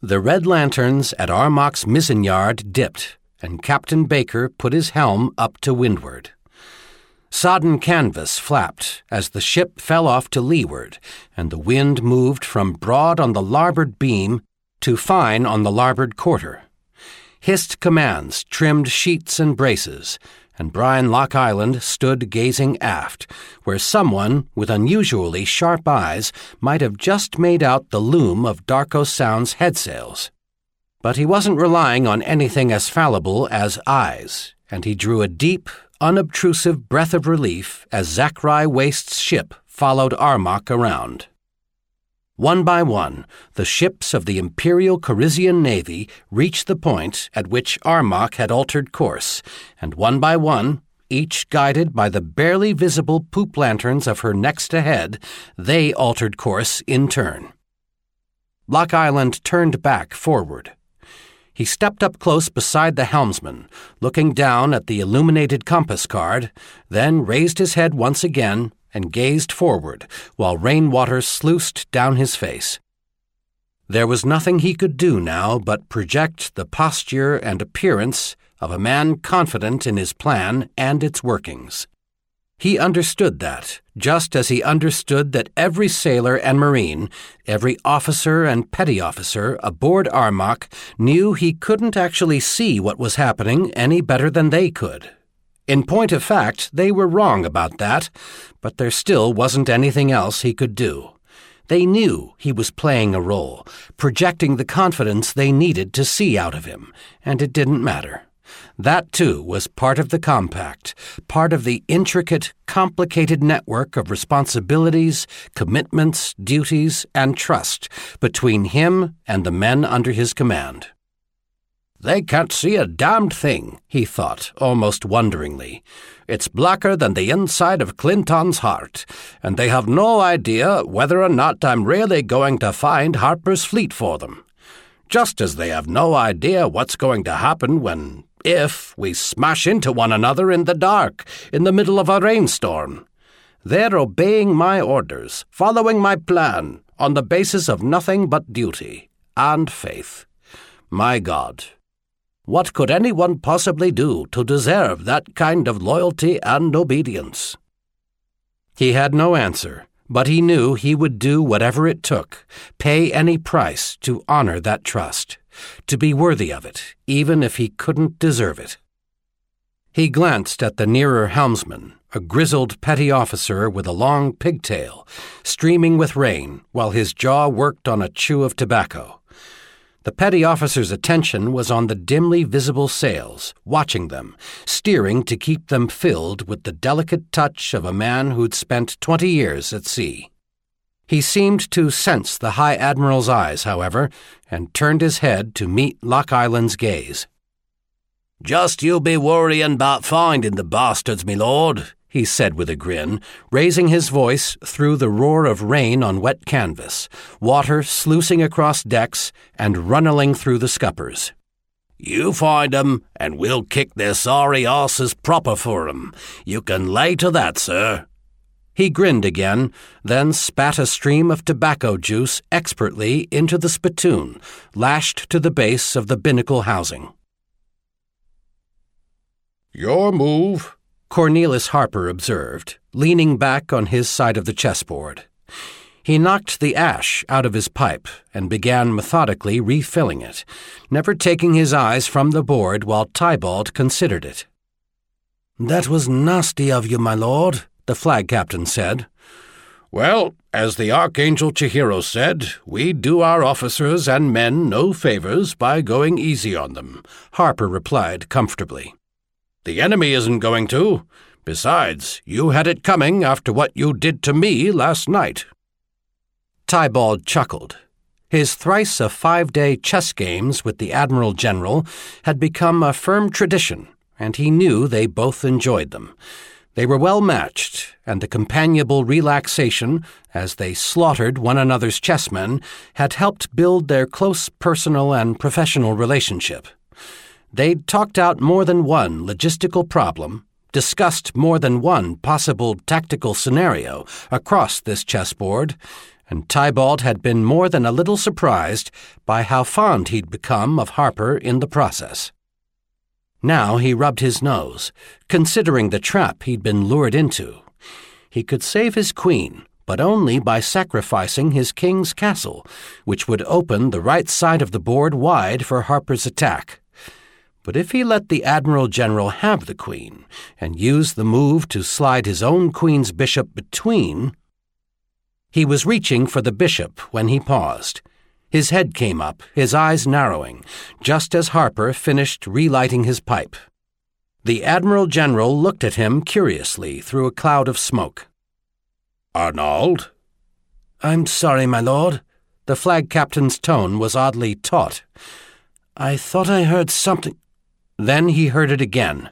The red lanterns at Armag's mizzen yard dipped, and Captain Baker put his helm up to windward. Sodden canvas flapped as the ship fell off to leeward, and the wind moved from broad on the larboard beam to fine on the larboard quarter. Hissed commands trimmed sheets and braces, and Brian Lock Island stood gazing aft, where someone with unusually sharp eyes might have just made out the loom of Darko Sound's headsails. But he wasn't relying on anything as fallible as eyes, and he drew a deep, unobtrusive breath of relief as Zachary Waste's ship followed Armagh around. One by one, the ships of the Imperial Corisian Navy reached the point at which Armagh had altered course, and one by one, each guided by the barely visible poop lanterns of her next ahead, they altered course in turn. Lock Island turned back forward. He stepped up close beside the helmsman, looking down at the illuminated compass card, then raised his head once again and gazed forward while rainwater sluiced down his face. There was nothing he could do now but project the posture and appearance of a man confident in his plan and its workings. He understood that, just as he understood that every sailor and marine, every officer and petty officer aboard Armagh knew he couldn't actually see what was happening any better than they could. In point of fact, they were wrong about that, but there still wasn't anything else he could do. They knew he was playing a role, projecting the confidence they needed to see out of him, and it didn't matter. That, too, was part of the compact, part of the intricate, complicated network of responsibilities, commitments, duties, and trust between him and the men under his command. "They can't see a damned thing," he thought, almost wonderingly. "It's blacker than the inside of Clinton's heart, and they have no idea whether or not I'm really going to find Harper's fleet for them. Just as they have no idea what's going to happen if we smash into one another in the dark, in the middle of a rainstorm. They're obeying my orders, following my plan, on the basis of nothing but duty and faith. My God, what could anyone possibly do to deserve that kind of loyalty and obedience?" He had no answer, but he knew he would do whatever it took, pay any price to honor that trust, to be worthy of it, even if he couldn't deserve it. He glanced at the nearer helmsman, a grizzled petty officer with a long pigtail, streaming with rain, while his jaw worked on a chew of tobacco. The petty officer's attention was on the dimly visible sails, watching them, steering to keep them filled with the delicate touch of a man who'd spent 20 years at sea. He seemed to sense the High Admiral's eyes, however, and turned his head to meet Lock Island's gaze. "Just you be worrying about finding the bastards, me lord," he said with a grin, raising his voice through the roar of rain on wet canvas, water sluicing across decks and runneling through the scuppers. "You find 'em, and we'll kick their sorry asses proper for 'em. You can lay to that, sir." He grinned again, then spat a stream of tobacco juice expertly into the spittoon, lashed to the base of the binnacle housing. "Your move," Cornelis Harper observed, leaning back on his side of the chessboard. He knocked the ash out of his pipe and began methodically refilling it, never taking his eyes from the board while Tybalt considered it. "That was nasty of you, my lord," the flag captain said. "Well, as the Archangel Chihiro said, we do our officers and men no favors by going easy on them," Harper replied comfortably. "The enemy isn't going to. Besides, you had it coming after what you did to me last night." Tybalt chuckled. His thrice a 5-day chess games with the Admiral General had become a firm tradition, and he knew they both enjoyed them. They were well matched, and the companionable relaxation, as they slaughtered one another's chessmen, had helped build their close personal and professional relationship. They'd talked out more than one logistical problem, discussed more than one possible tactical scenario across this chessboard, and Tybalt had been more than a little surprised by how fond he'd become of Harper in the process. Now he rubbed his nose, considering the trap he'd been lured into. He could save his queen, but only by sacrificing his king's castle, which would open the right side of the board wide for Harper's attack. But if he let the Admiral General have the queen, and used the move to slide his own queen's bishop between... He was reaching for the bishop when he paused. His head came up, his eyes narrowing, just as Harper finished relighting his pipe. The Admiral General looked at him curiously through a cloud of smoke. "Arnauld?" "I'm sorry, my lord." The flag captain's tone was oddly taut. "I thought I heard something." Then he heard it again.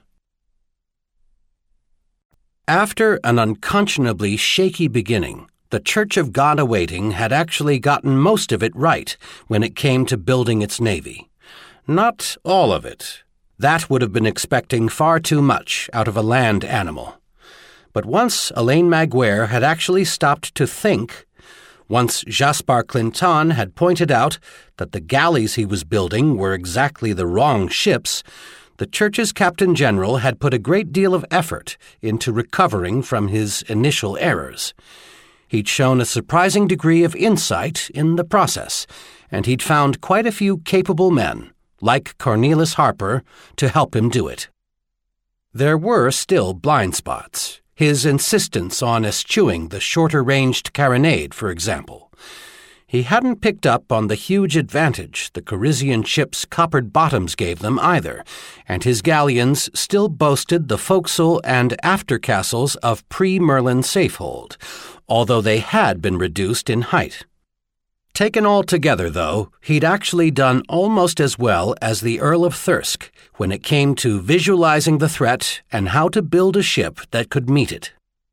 After an unconscionably shaky beginning, the Church of God Awaiting had actually gotten most of it right when it came to building its navy. Not all of it. That would have been expecting far too much out of a land animal. But once Alain Maguire had actually stopped to think, once Jaspar Clinton had pointed out that the galleys he was building were exactly the wrong ships, the Church's Captain General had put a great deal of effort into recovering from his initial errors. He'd shown a surprising degree of insight in the process, and he'd found quite a few capable men, like Cornelis Harper, to help him do it. There were still blind spots. His insistence on eschewing the shorter-ranged carronade, for example. He hadn't picked up on the huge advantage the Corisian ships' coppered bottoms gave them either, and his galleons still boasted the forecastle and after castles of pre-Merlin safehold, although they had been reduced in height. Taken all together, though, he'd actually done almost as well as the Earl of Thirsk when it came to visualizing the threat and how to build a ship that could meet it.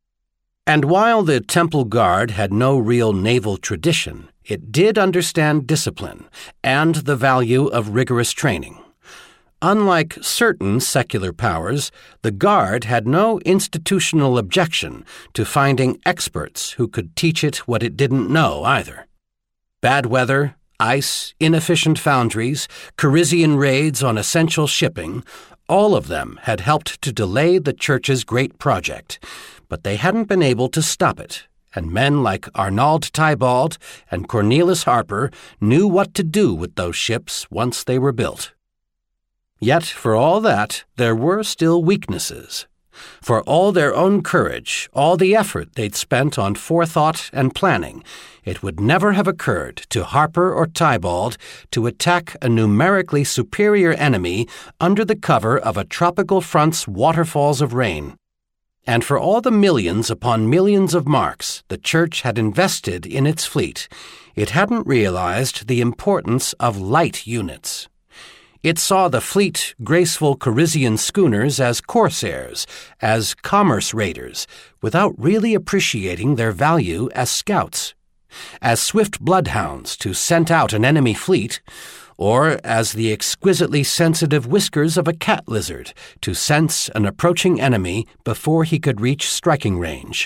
And while the Temple Guard had no real naval tradition, it did understand discipline and the value of rigorous training. Unlike certain secular powers, the Guard had no institutional objection to finding experts who could teach it what it didn't know either. Bad weather, ice, inefficient foundries, Corisian raids on essential shipping, all of them had helped to delay the Church's great project, but they hadn't been able to stop it, and men like Arnauld Tybalt and Cornelis Harper knew what to do with those ships once they were built. Yet, for all that, there were still weaknesses. For all their own courage, all the effort they'd spent on forethought and planning, it would never have occurred to Harper or Tybalt to attack a numerically superior enemy under the cover of a tropical front's waterfalls of rain. And for all the millions upon millions of marks the Church had invested in its fleet, it hadn't realized the importance of light units. It saw the fleet, graceful Corisian schooners as corsairs, as commerce raiders, without really appreciating their value as scouts, as swift bloodhounds to scent out an enemy fleet, or as the exquisitely sensitive whiskers of a cat lizard to sense an approaching enemy before he could reach striking range.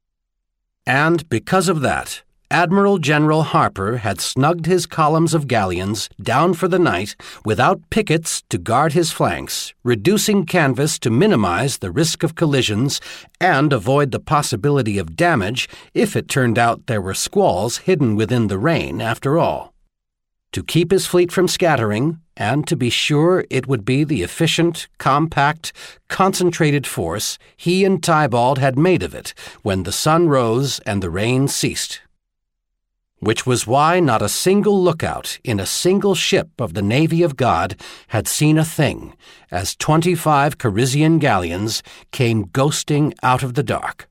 And because of that, Admiral General Harper had snugged his columns of galleons down for the night without pickets to guard his flanks, reducing canvas to minimize the risk of collisions and avoid the possibility of damage if it turned out there were squalls hidden within the rain after all. To keep his fleet from scattering, and to be sure it would be the efficient, compact, concentrated force he and Tybalt had made of it when the sun rose and the rain ceased. Which was why not a single lookout in a single ship of the Navy of God had seen a thing, as 25 Corisian galleons came ghosting out of the dark.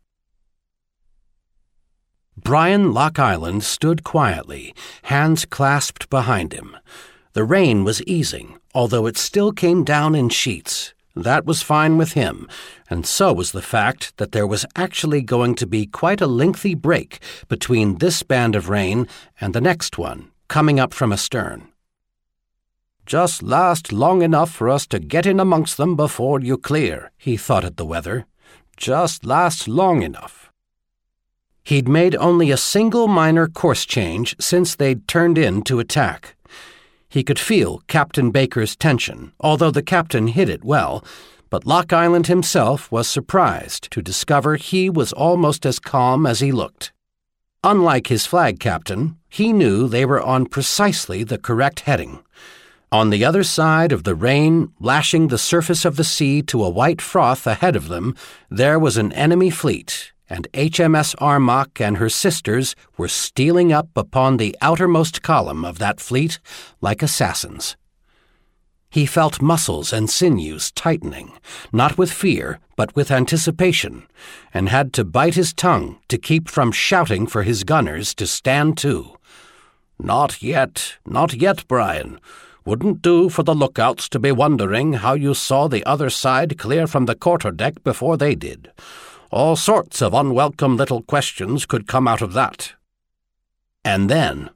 Brian Lock Island stood quietly, hands clasped behind him. The rain was easing, although it still came down in sheets. That was fine with him, and so was the fact that there was actually going to be quite a lengthy break between this band of rain and the next one, coming up from astern. "Just last long enough for us to get in amongst them before you clear," he thought at the weather. "Just last long enough." He'd made only a single minor course change since they'd turned in to attack. He could feel Captain Baker's tension, although the captain hid it well, but Lock Island himself was surprised to discover he was almost as calm as he looked. Unlike his flag captain, he knew they were on precisely the correct heading. On the other side of the rain, lashing the surface of the sea to a white froth ahead of them, there was an enemy fleet, and HMS Armagh and her sisters were stealing up upon the outermost column of that fleet like assassins. He felt muscles and sinews tightening, not with fear, but with anticipation, and had to bite his tongue to keep from shouting for his gunners to stand to. "Not yet, Brian. Wouldn't do for the lookouts to be wondering how you saw the other side clear from the quarterdeck before they did. All sorts of unwelcome little questions could come out of that." And then,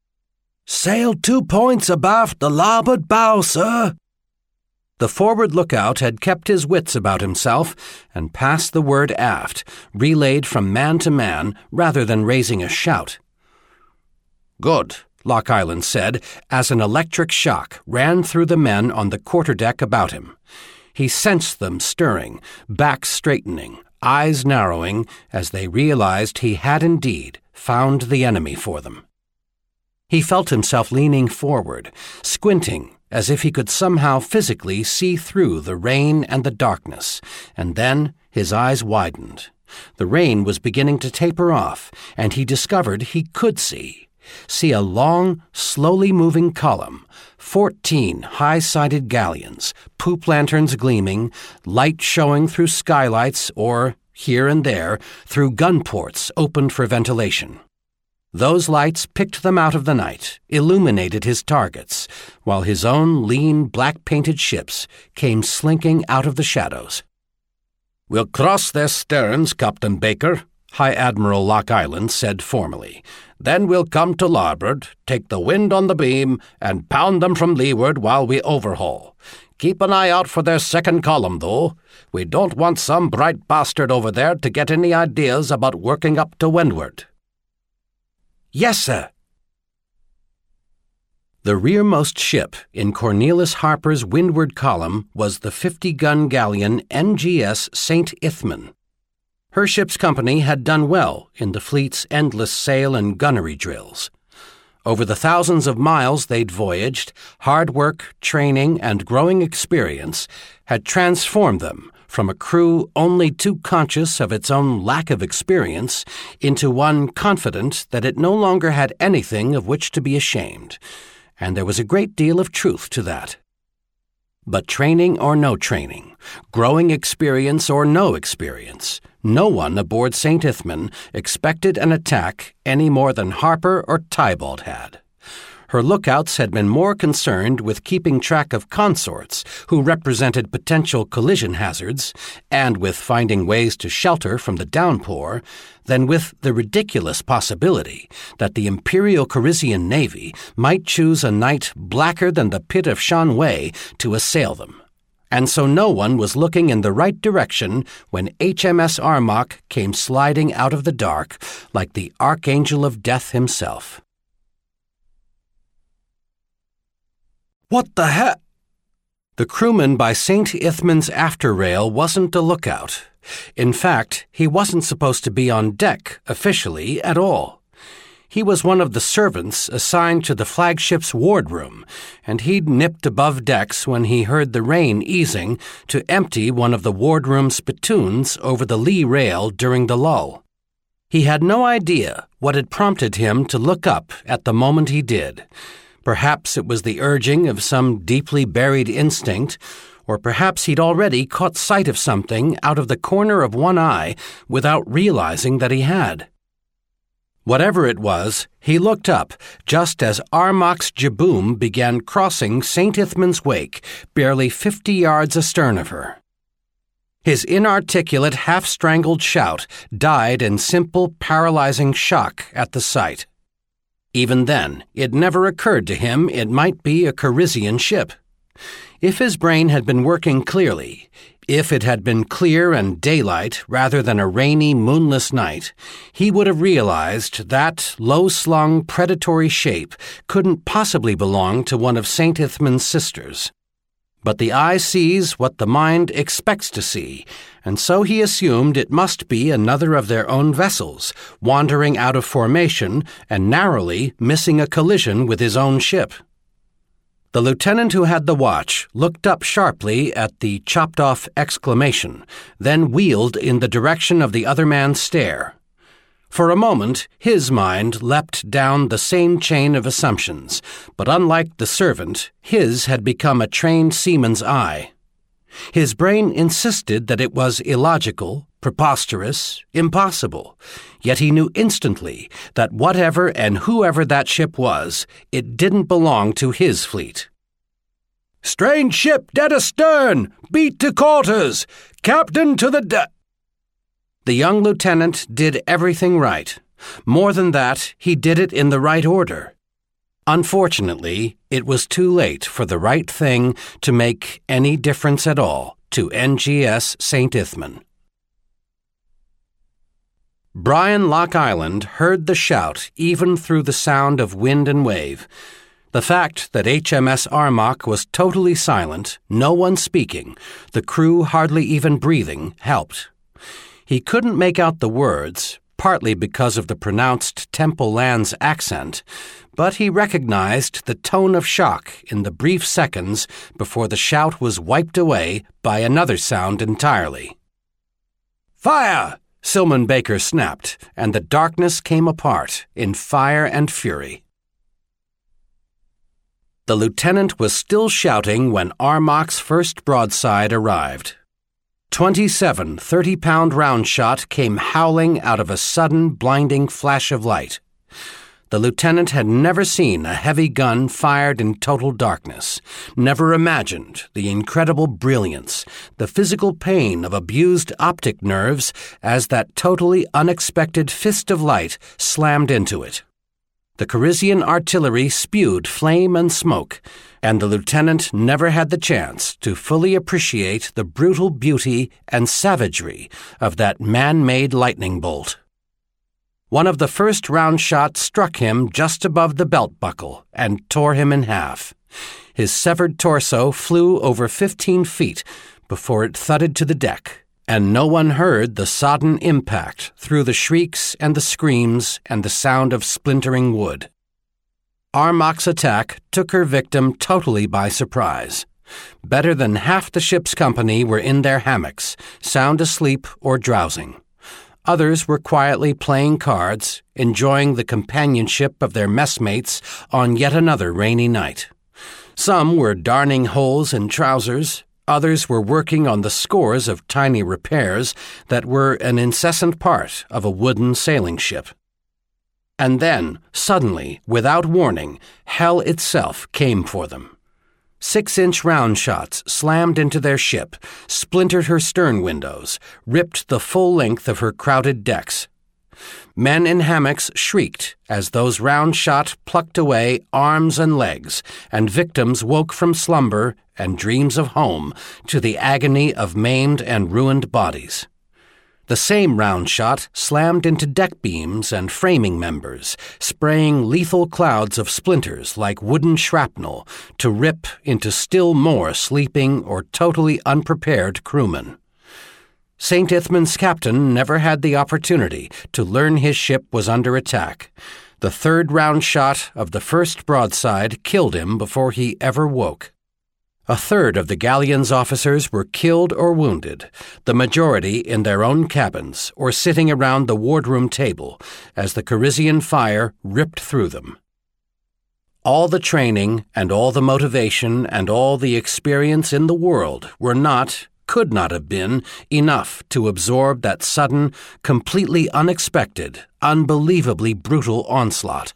"Sail 2 points abaft the larboard bow, sir." The forward lookout had kept his wits about himself and passed the word aft, relayed from man to man rather than raising a shout. "Good," Lock Island said, as an electric shock ran through the men on the quarterdeck about him. He sensed them stirring, backs straightening, eyes narrowing, as they realized he had indeed found the enemy for them. He felt himself leaning forward, squinting as if he could somehow physically see through the rain and the darkness, and then his eyes widened. The rain was beginning to taper off, and he discovered he could see a long, slowly moving column, 14 high-sided galleons, poop lanterns gleaming, light showing through skylights or, here and there, through gun ports opened for ventilation. Those lights picked them out of the night, illuminated his targets, while his own lean, black-painted ships came slinking out of the shadows. "We'll cross their sterns, Captain Baker," High Admiral Lock Island said formally. "Then we'll come to larboard, take the wind on the beam, and pound them from leeward while we overhaul. Keep an eye out for their second column, though. We don't want some bright bastard over there to get any ideas about working up to windward." "Yes, sir." The rearmost ship in Cornelis Harper's windward column was the 50-gun galleon NGS St. Ithman. Her ship's company had done well in the fleet's endless sail and gunnery drills. Over the thousands of miles they'd voyaged, hard work, training, and growing experience had transformed them from a crew only too conscious of its own lack of experience into one confident that it no longer had anything of which to be ashamed, and there was a great deal of truth to that. But training or no training, growing experience or no experience, no one aboard St. Ithman expected an attack any more than Harper or Tybalt had. Her lookouts had been more concerned with keeping track of consorts who represented potential collision hazards and with finding ways to shelter from the downpour than with the ridiculous possibility that the Imperial Carisian Navy might choose a night blacker than the pit of Shanwei to assail them. And so no one was looking in the right direction when HMS Armagh came sliding out of the dark like the Archangel of Death himself. "What the heck?" The crewman by St. Ithman's after rail wasn't a lookout. In fact, he wasn't supposed to be on deck, officially, at all. He was one of the servants assigned to the flagship's wardroom, and he'd nipped above decks when he heard the rain easing to empty one of the wardroom spittoons over the lee rail during the lull. He had no idea what had prompted him to look up at the moment he did. Perhaps it was the urging of some deeply buried instinct, or perhaps he'd already caught sight of something out of the corner of one eye without realizing that he had. Whatever it was, he looked up just as Armagh's jibboom began crossing St. Ithman's wake, barely 50 yards astern of her. His inarticulate, half-strangled shout died in simple, paralyzing shock at the sight. Even then, it never occurred to him it might be a Carisian ship. If his brain had been working clearly, If it had been clear and daylight rather than a rainy, moonless night, he would have realized that low-slung, predatory shape couldn't possibly belong to one of St. Ithman's sisters. But the eye sees what the mind expects to see, and so he assumed it must be another of their own vessels, wandering out of formation and narrowly missing a collision with his own ship. The lieutenant who had the watch looked up sharply at the chopped-off exclamation, then wheeled in the direction of the other man's stare. For a moment, his mind leapt down the same chain of assumptions, but unlike the servant, his had become a trained seaman's eye. His brain insisted that it was illogical, preposterous, impossible, yet he knew instantly that whatever and whoever that ship was, it didn't belong to his fleet. "Strange ship dead astern! Beat to quarters! Captain to the The young lieutenant did everything right. More than that, he did it in the right order. Unfortunately, it was too late for the right thing to make any difference at all to NGS St. Ithman. Brian Lock Island heard the shout even through the sound of wind and wave. The fact that HMS Armagh was totally silent, no one speaking, the crew hardly even breathing, helped. He couldn't make out the words, partly because of the pronounced Temple Land's accent, but he recognized the tone of shock in the brief seconds before the shout was wiped away by another sound entirely. "Fire!" Silman Baker snapped, and the darkness came apart in fire and fury. The lieutenant was still shouting when Armagh's first broadside arrived. 27 30-pound round shot came howling out of a sudden, blinding flash of light. The lieutenant had never seen a heavy gun fired in total darkness, never imagined the incredible brilliance, the physical pain of abused optic nerves as that totally unexpected fist of light slammed into it. The Carisian artillery spewed flame and smoke, and the lieutenant never had the chance to fully appreciate the brutal beauty and savagery of that man-made lightning bolt. One of the first round shots struck him just above the belt buckle and tore him in half. His severed torso flew over 15 feet before it thudded to the deck, and no one heard the sodden impact through the shrieks and the screams and the sound of splintering wood. Armagh's attack took her victim totally by surprise. Better than half the ship's company were in their hammocks, sound asleep or drowsing. Others were quietly playing cards, enjoying the companionship of their messmates on yet another rainy night. Some were darning holes in trousers. Others were working on the scores of tiny repairs that were an incessant part of a wooden sailing ship. And then, suddenly, without warning, hell itself came for them. 6-inch round shots slammed into their ship, splintered her stern windows, ripped the full length of her crowded decks. Men in hammocks shrieked as those round shot plucked away arms and legs, and victims woke from slumber and dreams of home to the agony of maimed and ruined bodies. The same round shot slammed into deck beams and framing members, spraying lethal clouds of splinters like wooden shrapnel to rip into still more sleeping or totally unprepared crewmen. St. Ithman's captain never had the opportunity to learn his ship was under attack. The third round shot of the first broadside killed him before he ever woke. A third of the galleon's officers were killed or wounded, the majority in their own cabins or sitting around the wardroom table as the Carisian fire ripped through them. All the training and all the motivation and all the experience in the world could not have been enough to absorb that sudden, completely unexpected, unbelievably brutal onslaught.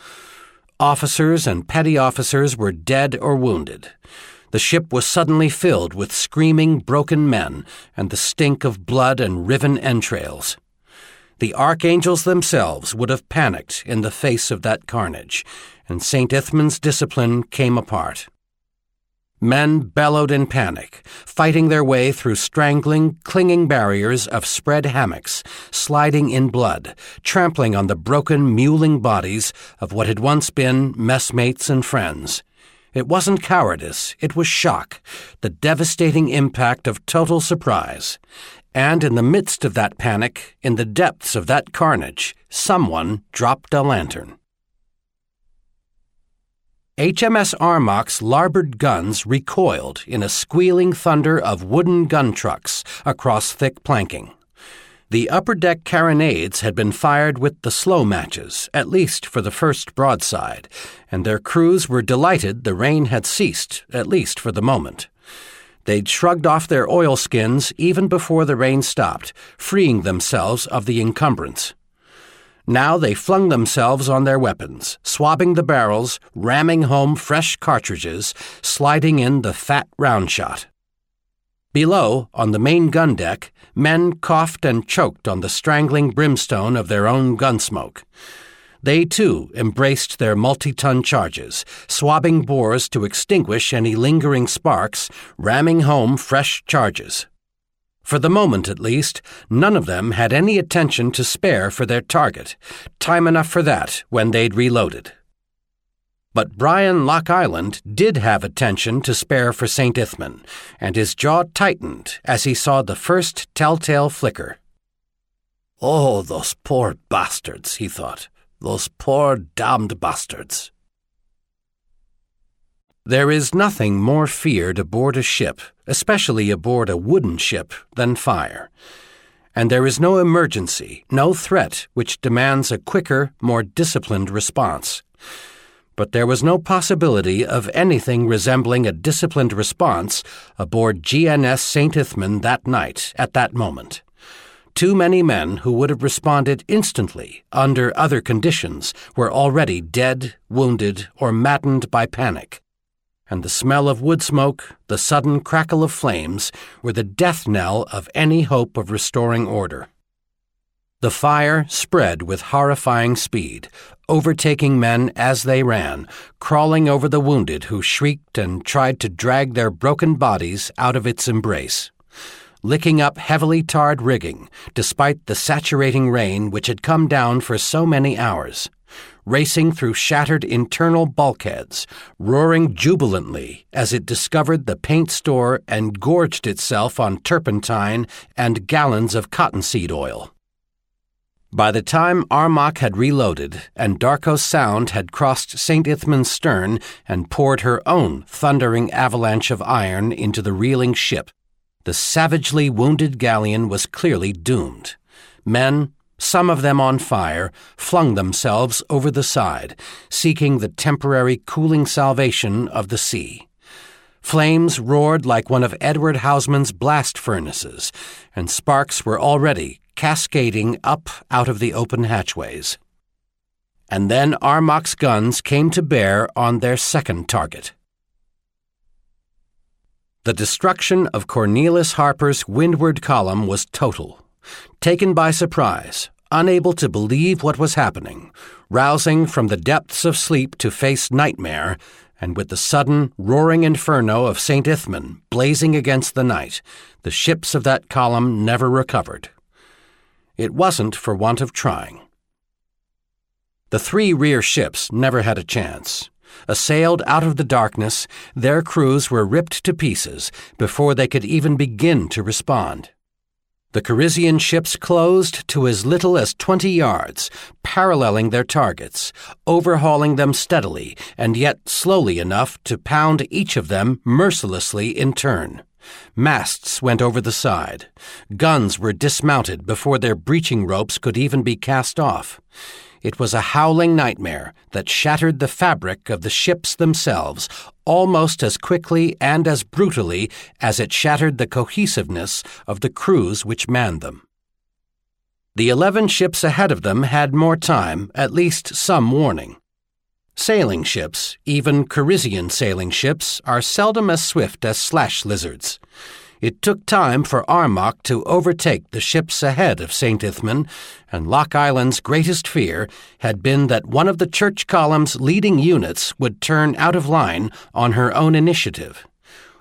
Officers and petty officers were dead or wounded. The ship was suddenly filled with screaming, broken men and the stink of blood and riven entrails. The archangels themselves would have panicked in the face of that carnage, and St. Ithman's discipline came apart. Men bellowed in panic, fighting their way through strangling, clinging barriers of spread hammocks, sliding in blood, trampling on the broken, mewling bodies of what had once been messmates and friends. It wasn't cowardice, it was shock, the devastating impact of total surprise. And in the midst of that panic, in the depths of that carnage, someone dropped a lantern. HMS Armag's larboard guns recoiled in a squealing thunder of wooden gun trucks across thick planking. The upper-deck carronades had been fired with the slow matches, at least for the first broadside, and their crews were delighted the rain had ceased, at least for the moment. They'd shrugged off their oilskins even before the rain stopped, freeing themselves of the encumbrance. Now they flung themselves on their weapons, swabbing the barrels, ramming home fresh cartridges, sliding in the fat round shot. Below, on the main gun deck, men coughed and choked on the strangling brimstone of their own gun smoke. They, too, embraced their multi-ton charges, swabbing bores to extinguish any lingering sparks, ramming home fresh charges. For the moment, at least, none of them had any attention to spare for their target, time enough for that when they'd reloaded. But Brian Lock Island did have attention to spare for St. Ithman, and his jaw tightened as he saw the first telltale flicker. "Oh, those poor bastards," he thought. "Those poor damned bastards." There is nothing more feared aboard a ship, especially aboard a wooden ship, than fire. And there is no emergency, no threat which demands a quicker, more disciplined response. But there was no possibility of anything resembling a disciplined response aboard GNS St. Ithman that night, at that moment. Too many men who would have responded instantly under other conditions were already dead, wounded, or maddened by panic. And the smell of wood smoke, the sudden crackle of flames, were the death knell of any hope of restoring order. The fire spread with horrifying speed, overtaking men as they ran, crawling over the wounded who shrieked and tried to drag their broken bodies out of its embrace. Licking up heavily tarred rigging, despite the saturating rain which had come down for so many hours. Racing through shattered internal bulkheads, roaring jubilantly as it discovered the paint store and gorged itself on turpentine and gallons of cottonseed oil. By the time Armagh had reloaded and Darko Sound had crossed St. Ithman's stern and poured her own thundering avalanche of iron into the reeling ship, the savagely wounded galleon was clearly doomed. Men, some of them on fire, flung themselves over the side, seeking the temporary cooling salvation of the sea. Flames roared like one of Edward Houseman's blast furnaces, and sparks were already cascading up out of the open hatchways. And then Armag's guns came to bear on their second target. The destruction of Cornelis Harper's windward column was total. Taken by surprise, unable to believe what was happening, rousing from the depths of sleep to face nightmare, and with the sudden, roaring inferno of St. Ithman blazing against the night, the ships of that column never recovered. It wasn't for want of trying. The three rear ships never had a chance. Assailed out of the darkness, their crews were ripped to pieces before they could even begin to respond. The Corisian ships closed to as little as 20 yards, paralleling their targets, overhauling them steadily and yet slowly enough to pound each of them mercilessly in turn. Masts went over the side. Guns were dismounted before their breaching ropes could even be cast off. It was a howling nightmare that shattered the fabric of the ships themselves almost as quickly and as brutally as it shattered the cohesiveness of the crews which manned them. The 11 ships ahead of them had more time, at least some warning. Sailing ships, even Corisian sailing ships, are seldom as swift as slash lizards. It took time for Armagh to overtake the ships ahead of St. Ithman, and Lock Island's greatest fear had been that one of the church column's leading units would turn out of line on her own initiative.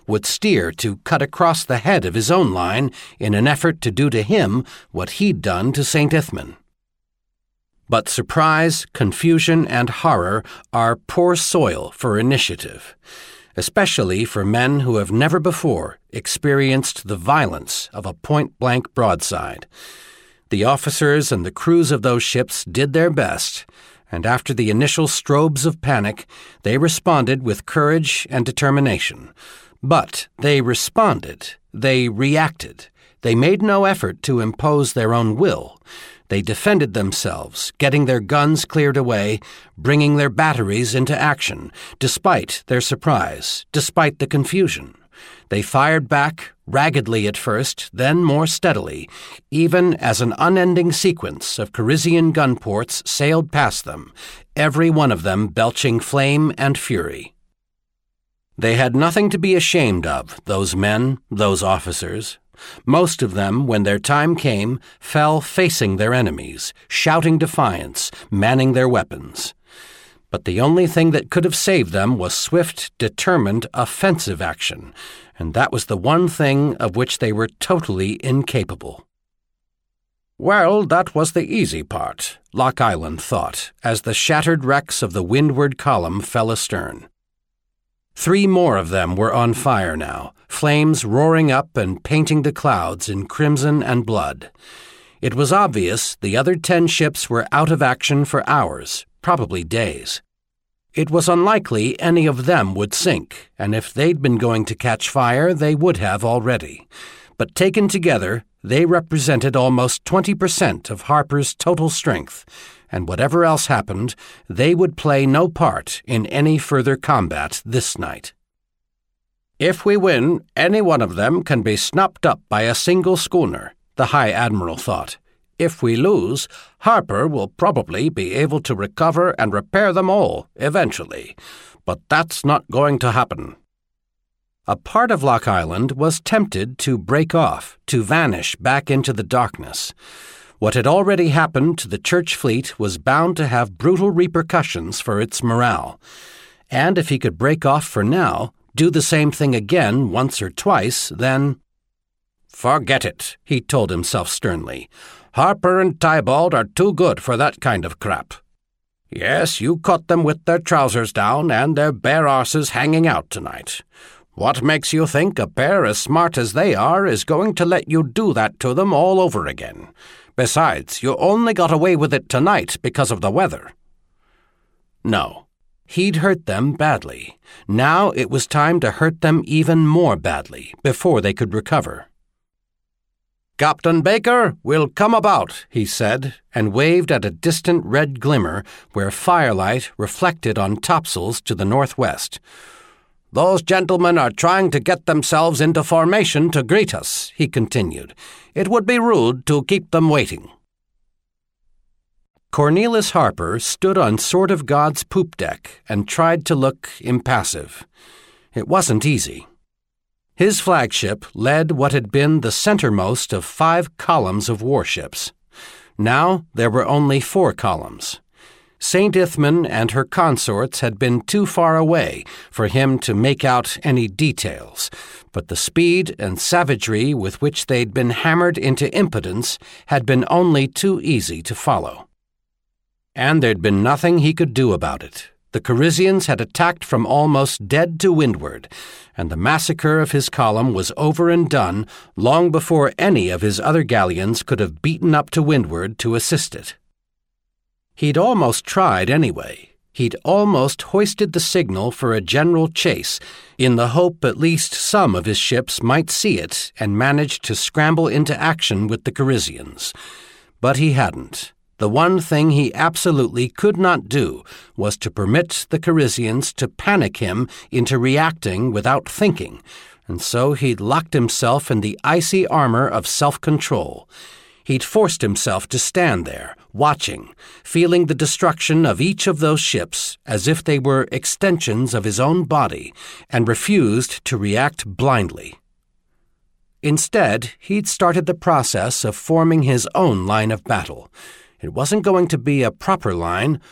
would steer to cut across the head of his own line in an effort to do to him what he'd done to St. Ithman. But surprise, confusion, and horror are poor soil for initiative, especially for men who have never before experienced the violence of a point-blank broadside. The officers and the crews of those ships did their best, and after the initial strobes of panic, they responded with courage and determination. But they responded. They reacted. They made no effort to impose their own will. They defended themselves, getting their guns cleared away, bringing their batteries into action, despite their surprise, despite the confusion. They fired back, raggedly at first, then more steadily, even as an unending sequence of Carizian gun ports sailed past them, every one of them belching flame and fury. They had nothing to be ashamed of, those men, those officers. Most of them, when their time came, fell facing their enemies, shouting defiance, manning their weapons. But the only thing that could have saved them was swift, determined, offensive action, and that was the one thing of which they were totally incapable. Well, that was the easy part, Lock Island thought, as the shattered wrecks of the windward column fell astern. 3 more of them were on fire now, flames roaring up and painting the clouds in crimson and blood. It was obvious the other 10 ships were out of action for hours, probably days. It was unlikely any of them would sink, and if they'd been going to catch fire, they would have already. But taken together, they represented almost 20% of Harper's total strength, and whatever else happened, they would play no part in any further combat this night. If we win, any one of them can be snapped up by a single schooner, the High Admiral thought. If we lose, Harper will probably be able to recover and repair them all, eventually. But that's not going to happen. A part of Lock Island was tempted to break off, to vanish back into the darkness. What had already happened to the Church fleet was bound to have brutal repercussions for its morale. And if he could break off for now, do the same thing again once or twice, then— "Forget it," he told himself sternly. "Harper and Tybalt are too good for that kind of crap. Yes, you caught them with their trousers down and their bare arses hanging out tonight. What makes you think a pair as smart as they are is going to let you do that to them all over again? Besides, you only got away with it tonight because of the weather." No. He'd hurt them badly. Now it was time to hurt them even more badly, before they could recover. "Captain Baker, we'll come about," he said, and waved at a distant red glimmer where firelight reflected on topsails to the northwest. "Those gentlemen are trying to get themselves into formation to greet us," he continued. "It would be rude to keep them waiting." Cornelius Harper stood on Sword of God's poop deck and tried to look impassive. It wasn't easy. His flagship led what had been the centermost of 5 columns of warships. Now there were only 4 columns. St. Ithman and her consorts had been too far away for him to make out any details, but the speed and savagery with which they'd been hammered into impotence had been only too easy to follow. And there'd been nothing he could do about it. The Carizians had attacked from almost dead to windward, and the massacre of his column was over and done long before any of his other galleons could have beaten up to windward to assist it. He'd almost tried anyway. He'd almost hoisted the signal for a general chase, in the hope at least some of his ships might see it and manage to scramble into action with the Carizians. But he hadn't. The one thing he absolutely could not do was to permit the Carizians to panic him into reacting without thinking, and so he'd locked himself in the icy armor of self-control. He'd forced himself to stand there, watching, feeling the destruction of each of those ships as if they were extensions of his own body, and refused to react blindly. Instead, he'd started the process of forming his own line of battle. It wasn't going to be a proper line.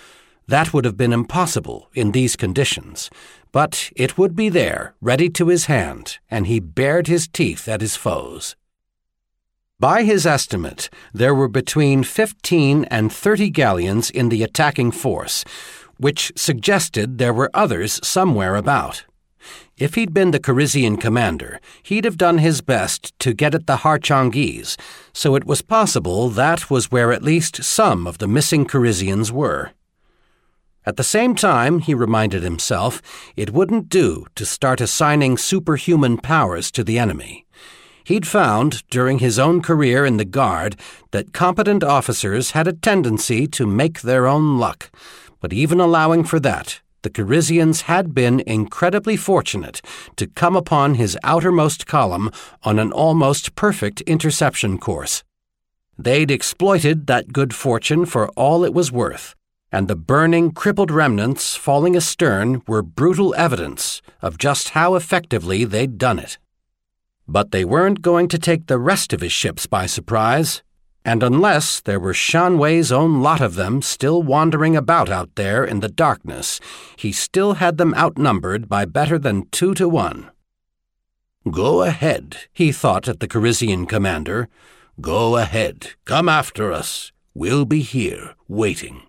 That would have been impossible in these conditions, but it would be there, ready to his hand, and he bared his teeth at his foes. By his estimate, there were between 15 and 30 galleons in the attacking force, which suggested there were others somewhere about. If he'd been the Carisian commander, he'd have done his best to get at the Harchongese, so it was possible that was where at least some of the missing Carisians were. At the same time, he reminded himself, it wouldn't do to start assigning superhuman powers to the enemy. He'd found, during his own career in the Guard, that competent officers had a tendency to make their own luck, but even allowing for that, the Carisians had been incredibly fortunate to come upon his outermost column on an almost perfect interception course. They'd exploited that good fortune for all it was worth, and the burning, crippled remnants falling astern were brutal evidence of just how effectively they'd done it. But they weren't going to take the rest of his ships by surprise, and unless there were Shanwei's own lot of them still wandering about out there in the darkness, he still had them outnumbered by better than 2 to 1. "Go ahead," he thought at the Carisian commander. "Go ahead. Come after us. We'll be here, waiting."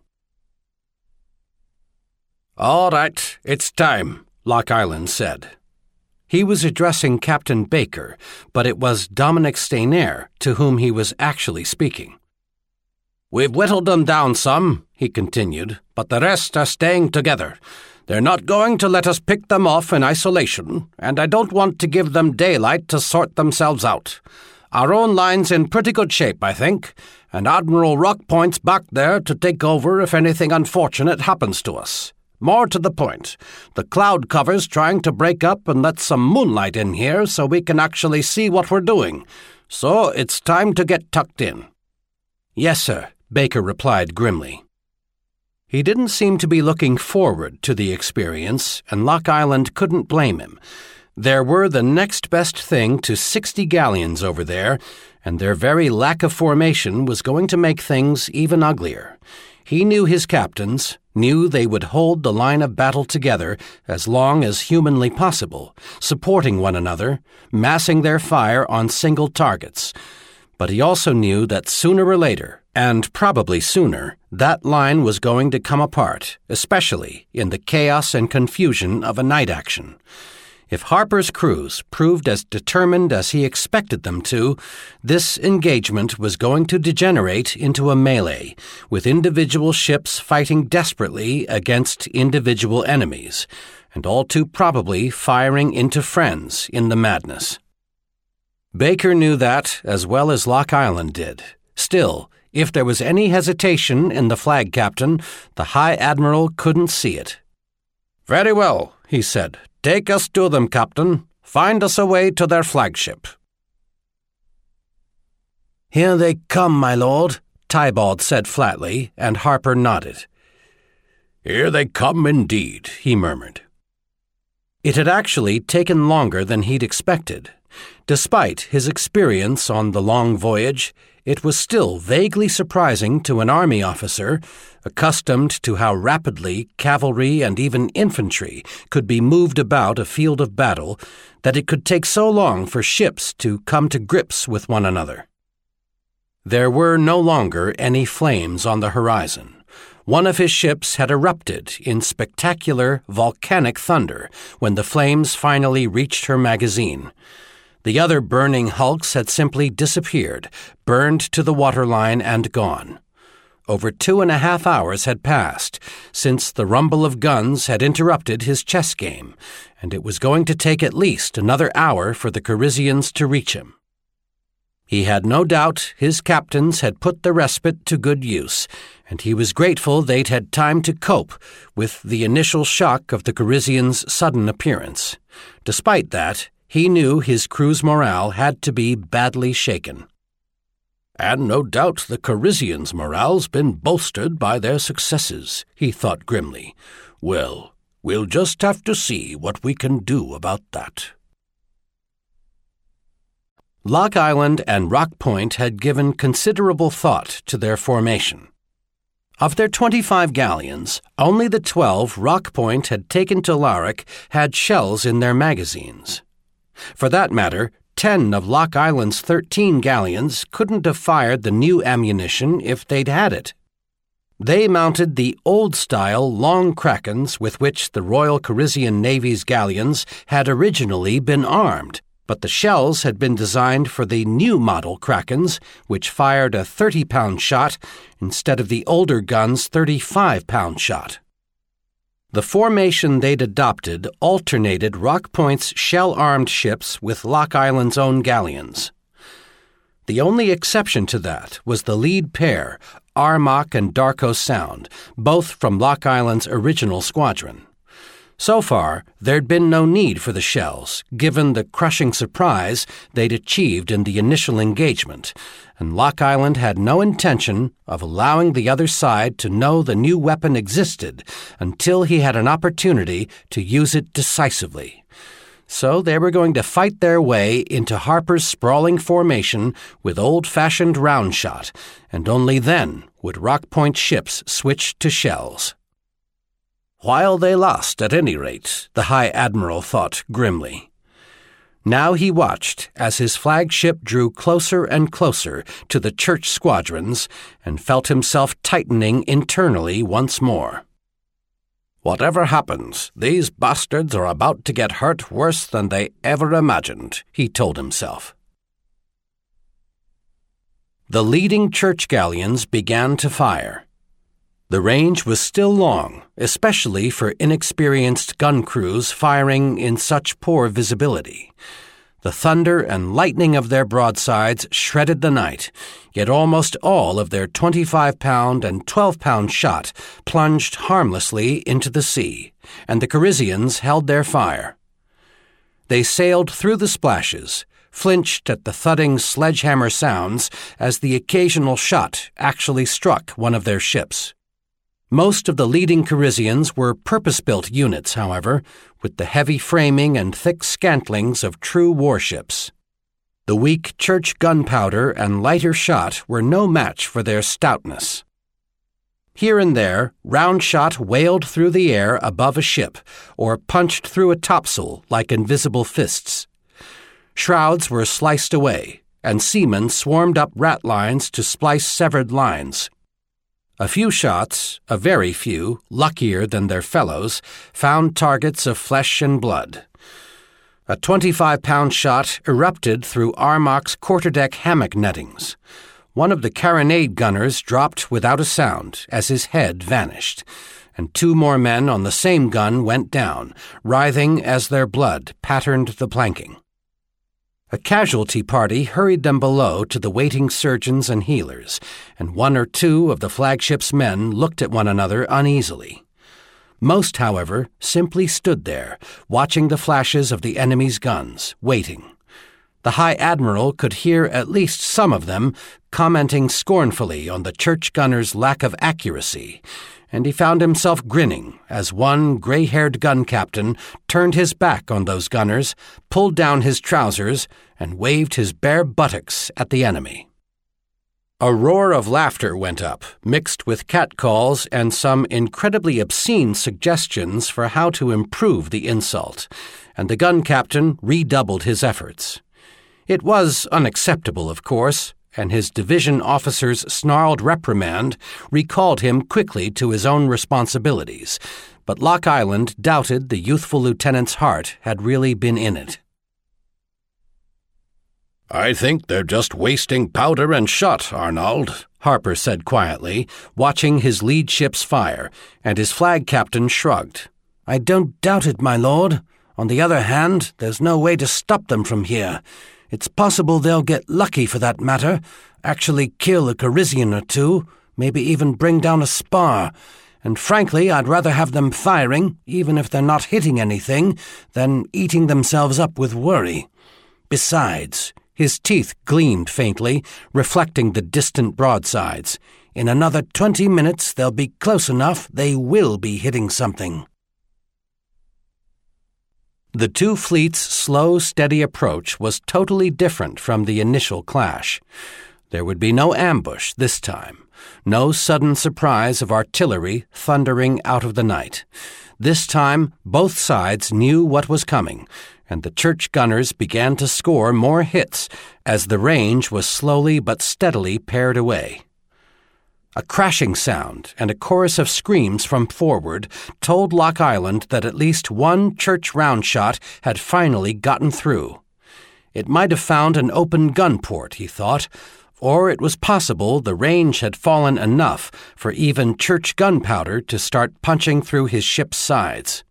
"All right, it's time," Lock Island said. He was addressing Captain Baker, but it was Dominic Steiner to whom he was actually speaking. "We've whittled them down some," he continued, "but the rest are staying together. They're not going to let us pick them off in isolation, and I don't want to give them daylight to sort themselves out. Our own line's in pretty good shape, I think, and Admiral Rockpoint's back there to take over if anything unfortunate happens to us. More to the point, the cloud cover's trying to break up and let some moonlight in here so we can actually see what we're doing. So it's time to get tucked in." "Yes, sir," Baker replied grimly. He didn't seem to be looking forward to the experience, and Lock Island couldn't blame him. There were the next best thing to 60 galleons over there, and their very lack of formation was going to make things even uglier. He knew his captains, knew they would hold the line of battle together as long as humanly possible, supporting one another, massing their fire on single targets. But he also knew that sooner or later, and probably sooner, that line was going to come apart, especially in the chaos and confusion of a night action. If Harper's crews proved as determined as he expected them to, this engagement was going to degenerate into a melee, with individual ships fighting desperately against individual enemies, and all too probably firing into friends in the madness. Baker knew that as well as Lock Island did. Still, if there was any hesitation in the flag captain, the High Admiral couldn't see it. "Very well," he said. "Take us to them, Captain. Find us a way to their flagship." "Here they come, my lord," Tybalt said flatly, and Harper nodded. "Here they come indeed," he murmured. It had actually taken longer than he'd expected. Despite his experience on the long voyage, it was still vaguely surprising to an army officer, accustomed to how rapidly cavalry and even infantry could be moved about a field of battle, that it could take so long for ships to come to grips with one another. There were no longer any flames on the horizon. One of his ships had erupted in spectacular volcanic thunder when the flames finally reached her magazine. The other burning hulks had simply disappeared, burned to the waterline and gone. Over 2.5 hours had passed since the rumble of guns had interrupted his chess game, and it was going to take at least another hour for the Carisians to reach him. He had no doubt his captains had put the respite to good use, and he was grateful they'd had time to cope with the initial shock of the Carisians' sudden appearance. Despite that, he knew his crew's morale had to be badly shaken. "And no doubt the Carisians' morale's been bolstered by their successes," he thought grimly. "Well, we'll just have to see what we can do about that." Lock Island and Rock Point had given considerable thought to their formation. Of their 25 galleons, only the 12 Rock Point had taken to Larrock had shells in their magazines. For that matter, 10 of Lock Island's 13 galleons couldn't have fired the new ammunition if they'd had it. They mounted the old-style long Krakens with which the Royal Caribbean Navy's galleons had originally been armed, but the shells had been designed for the new model Krakens, which fired a 30-pound shot instead of the older gun's 35-pound shot. The formation they'd adopted alternated Rock Point's shell-armed ships with Lock Island's own galleons. The only exception to that was the lead pair, Armagh and Darko Sound, both from Lock Island's original squadron. So far, there'd been no need for the shells, given the crushing surprise they'd achieved in the initial engagement, and Lock Island had no intention of allowing the other side to know the new weapon existed until he had an opportunity to use it decisively. So they were going to fight their way into Harper's sprawling formation with old-fashioned round shot, and only then would Rock Point ships switch to shells. While they lost, at any rate, the High Admiral thought grimly. Now he watched as his flagship drew closer and closer to the church squadrons and felt himself tightening internally once more. Whatever happens, these bastards are about to get hurt worse than they ever imagined, he told himself. The leading church galleons began to fire. The range was still long, especially for inexperienced gun crews firing in such poor visibility. The thunder and lightning of their broadsides shredded the night, yet almost all of their 25-pound and 12-pound shot plunged harmlessly into the sea, and the Caribbeans held their fire. They sailed through the splashes, flinched at the thudding sledgehammer sounds as the occasional shot actually struck one of their ships. Most of the leading Caribbeans were purpose-built units, however, with the heavy framing and thick scantlings of true warships. The weak church gunpowder and lighter shot were no match for their stoutness. Here and there, round shot wailed through the air above a ship, or punched through a topsail like invisible fists. Shrouds were sliced away, and seamen swarmed up ratlines to splice severed lines. A few shots, a very few, luckier than their fellows, found targets of flesh and blood. A 25-pound shot erupted through Armagh's quarterdeck hammock nettings. One of the carronade gunners dropped without a sound as his head vanished, and 2 more men on the same gun went down, writhing as their blood patterned the planking. A casualty party hurried them below to the waiting surgeons and healers, and 1 or 2 of the flagship's men looked at one another uneasily. Most, however, simply stood there, watching the flashes of the enemy's guns, waiting. The High Admiral could hear at least some of them commenting scornfully on the church gunner's lack of accuracy, and he found himself grinning as one gray-haired gun captain turned his back on those gunners, pulled down his trousers, and waved his bare buttocks at the enemy. A roar of laughter went up, mixed with catcalls and some incredibly obscene suggestions for how to improve the insult, and the gun captain redoubled his efforts. It was unacceptable, of course, and his division officer's snarled reprimand recalled him quickly to his own responsibilities, but Lock Island doubted the youthful lieutenant's heart had really been in it. "I think they're just wasting powder and shot, Arnold," Harper said quietly, watching his lead ships fire, and his flag captain shrugged. "I don't doubt it, my lord. On the other hand, there's no way to stop them from here. It's possible they'll get lucky for that matter, actually kill a Caribbean or 2, maybe even bring down a spar. And frankly, I'd rather have them firing, even if they're not hitting anything, than eating themselves up with worry. Besides," his teeth gleamed faintly, reflecting the distant broadsides, "in another 20 minutes they'll be close enough they will be hitting something." The 2 fleets' slow, steady approach was totally different from the initial clash. There would be no ambush this time, No sudden surprise of artillery thundering out of the night. This time, both sides knew what was coming, and the church gunners began to score more hits as the range was slowly but steadily pared away. A crashing sound and a chorus of screams from forward told Lock Island that at least one church round shot had finally gotten through. It might have found an open gun port, he thought, or it was possible the range had fallen enough for even church gunpowder to start punching through his ship's sides.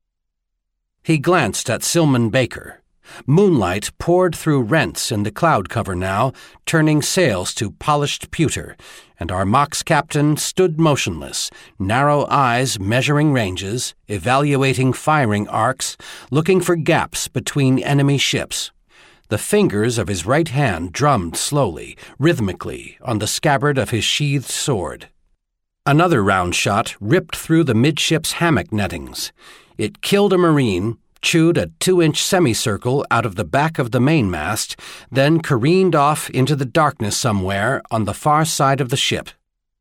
He glanced at Silman Baker. Moonlight poured through rents in the cloud cover now, turning sails to polished pewter, and our Mock's captain stood motionless, narrow eyes measuring ranges, evaluating firing arcs, looking for gaps between enemy ships. The fingers of his right hand drummed slowly, rhythmically, on the scabbard of his sheathed sword. Another round shot ripped through the midships hammock nettings. It killed a Marine, chewed a 2-inch semicircle out of the back of the mainmast, then careened off into the darkness somewhere on the far side of the ship.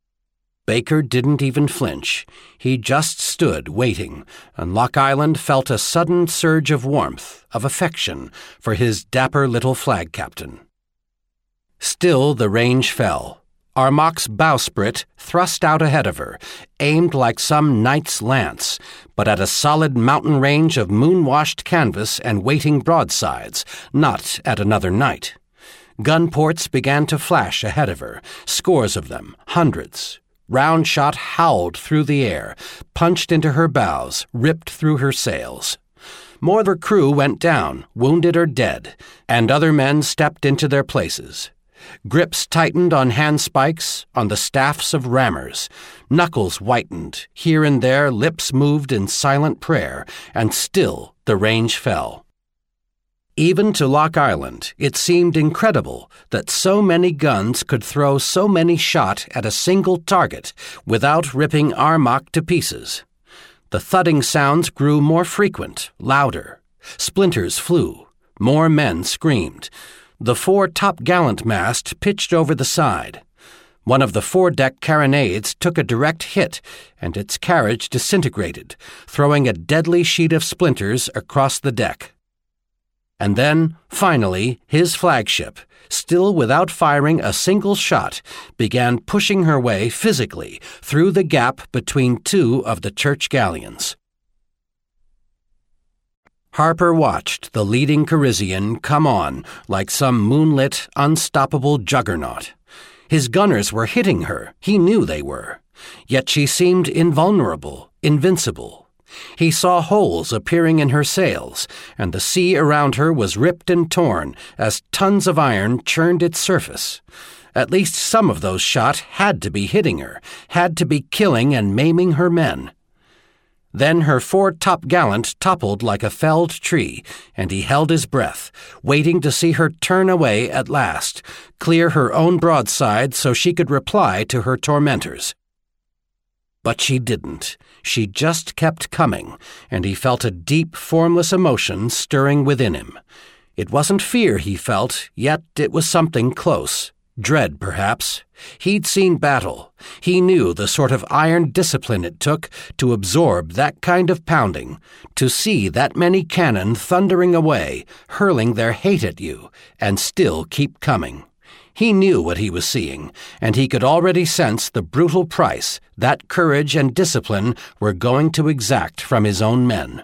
Baker didn't even flinch. He just stood waiting, and Lock Island felt a sudden surge of warmth, of affection, for his dapper little flag captain. Still the range fell. Armag's bowsprit thrust out ahead of her, aimed like some knight's lance, but at a solid mountain range of moon-washed canvas and waiting broadsides, not at another night. Gun ports began to flash ahead of her, scores of them, hundreds. Round shot howled through the air, punched into her bows, ripped through her sails. More of her crew went down, wounded or dead, and other men stepped into their places. Grips tightened on handspikes, on the staffs of rammers. Knuckles whitened, here and there lips moved in silent prayer, and still the range fell. Even to Lock Island, it seemed incredible that so many guns could throw so many shot at a single target without ripping Armagh to pieces. The thudding sounds grew more frequent, louder. Splinters flew. More men screamed. The fore top-gallant mast pitched over the side. One of the foredeck carronades took a direct hit, and its carriage disintegrated, throwing a deadly sheet of splinters across the deck. And then, finally, his flagship, still without firing a single shot, began pushing her way physically through the gap between two of the church galleons. Harper watched the leading Carisian come on like some moonlit, unstoppable juggernaut. His gunners were hitting her, he knew they were. Yet she seemed invulnerable, invincible. He saw holes appearing in her sails, and the sea around her was ripped and torn as tons of iron churned its surface. At least some of those shot had to be hitting her, had to be killing and maiming her men. Then her fore-top-gallant toppled like a felled tree, and he held his breath, waiting to see her turn away at last, clear her own broadside so she could reply to her tormentors. But she didn't. She just kept coming, and he felt a deep, formless emotion stirring within him. It wasn't fear he felt, yet it was something close. Dread, perhaps. He'd seen battle. He knew the sort of iron discipline it took to absorb that kind of pounding, to see that many cannon thundering away, hurling their hate at you, and still keep coming. He knew what he was seeing, and he could already sense the brutal price that courage and discipline were going to exact from his own men.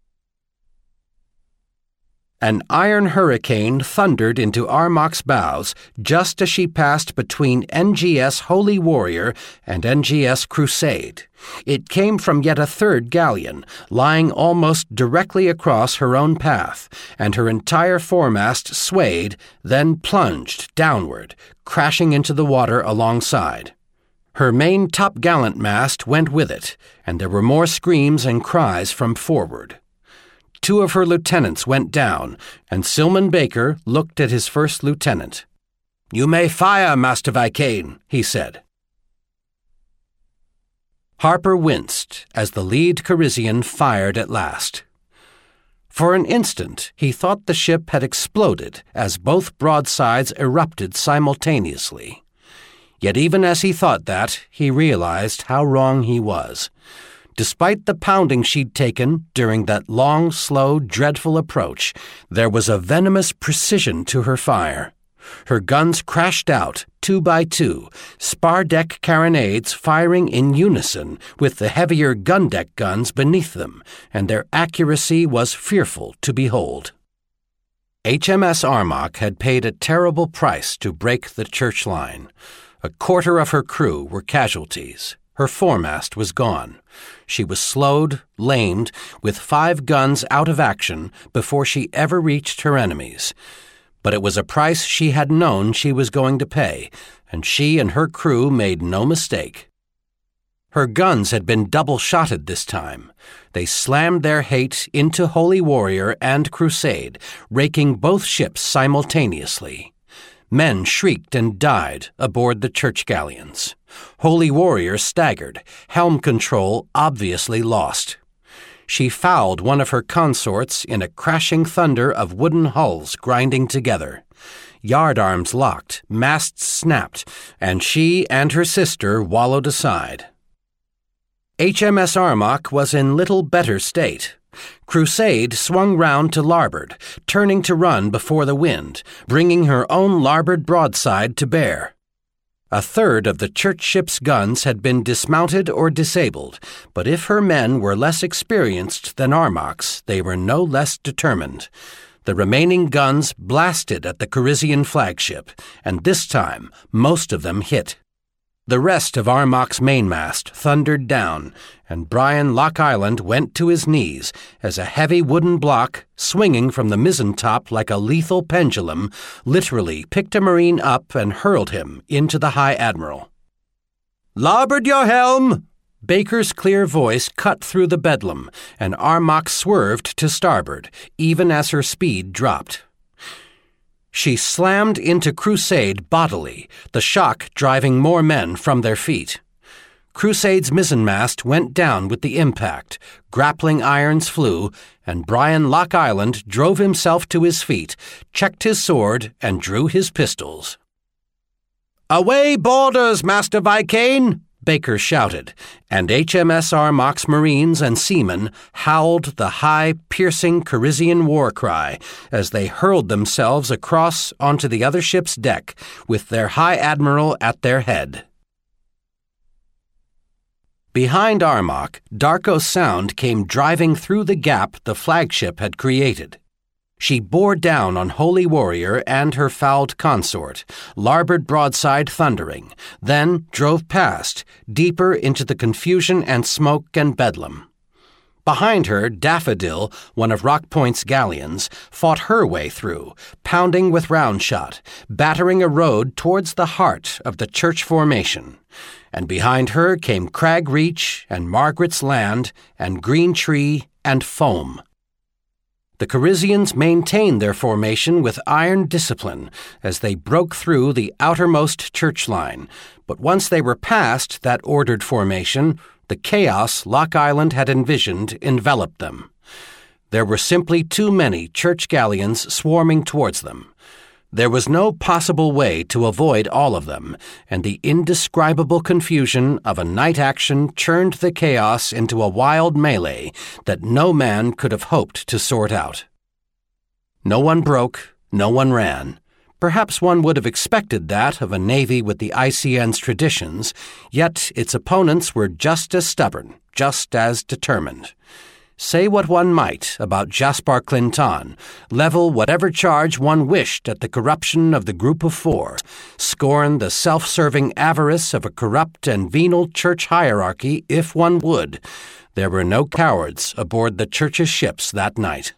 An iron hurricane thundered into Armag's bows just as she passed between NGS Holy Warrior and NGS Crusade. It came from yet a third galleon, lying almost directly across her own path, and her entire foremast swayed, then plunged downward, crashing into the water alongside. Her main top-gallant mast went with it, and there were more screams and cries from forward. 2 of her lieutenants went down, and Silman Baker looked at his first lieutenant. "You may fire, Master Vycane," he said. Harper winced as the lead Carisian fired at last. For an instant, he thought the ship had exploded as both broadsides erupted simultaneously. Yet even as he thought that, he realized how wrong he was. Despite the pounding she'd taken during that long, slow, dreadful approach, there was a venomous precision to her fire. Her guns crashed out, 2 by 2, spar deck carronades firing in unison with the heavier gun deck guns beneath them, and their accuracy was fearful to behold. HMS Armagh had paid a terrible price to break the church line. A quarter of her crew were casualties. Her foremast was gone. She was slowed, lamed, with 5 guns out of action before she ever reached her enemies. But it was a price she had known she was going to pay, and she and her crew made no mistake. Her guns had been double-shotted this time. They slammed their hate into Holy Warrior and Crusade, raking both ships simultaneously. Men shrieked and died aboard the church galleons. Holy Warrior staggered, helm control obviously lost. She fouled one of her consorts in a crashing thunder of wooden hulls grinding together. Yardarms locked, masts snapped, and she and her sister wallowed aside. HMS Armagh was in little better state. Crusade swung round to larboard, turning to run before the wind, bringing her own larboard broadside to bear. A third of the church ship's guns had been dismounted or disabled, but if her men were less experienced than Armagh's, they were no less determined. The remaining guns blasted at the Corisian flagship, and this time most of them hit. The rest of Armagh's mainmast thundered down, and Brian Lock Island went to his knees as a heavy wooden block, swinging from the mizzen-top like a lethal pendulum, literally picked a Marine up and hurled him into the High Admiral. "Larboard your helm!" Baker's clear voice cut through the bedlam, and Armagh swerved to starboard, even as her speed dropped. She slammed into Crusade bodily, the shock driving more men from their feet. Crusade's mizzenmast went down with the impact, grappling irons flew, and Brian Lock Island drove himself to his feet, checked his sword, and drew his pistols. "Away boarders, Master Vicane!" Baker shouted, and HMS Armagh's Marines and seamen howled the high, piercing Corisian war cry as they hurled themselves across onto the other ship's deck with their High Admiral at their head. Behind Armagh, Darko Sound came driving through the gap the flagship had created. She bore down on Holy Warrior and her fouled consort, larboard broadside thundering, then drove past, deeper into the confusion and smoke and bedlam. Behind her, Daffodil, one of Rockpoint's galleons, fought her way through, pounding with round shot, battering a road towards the heart of the church formation. And behind her came Crag Reach and Margaret's Land and Green Tree and Foam. The Corisians maintained their formation with iron discipline as they broke through the outermost church line, but once they were past that ordered formation, the chaos Lock Island had envisioned enveloped them. There were simply too many church galleons swarming towards them. There was no possible way to avoid all of them, and the indescribable confusion of a night action churned the chaos into a wild melee that no man could have hoped to sort out. No one broke, no one ran. Perhaps one would have expected that of a navy with the ICN's traditions, yet its opponents were just as stubborn, just as determined. Say what one might about Jaspar Clinton, level whatever charge one wished at the corruption of the Group of Four, scorn the self-serving avarice of a corrupt and venal church hierarchy if one would, there were no cowards aboard the church's ships that night.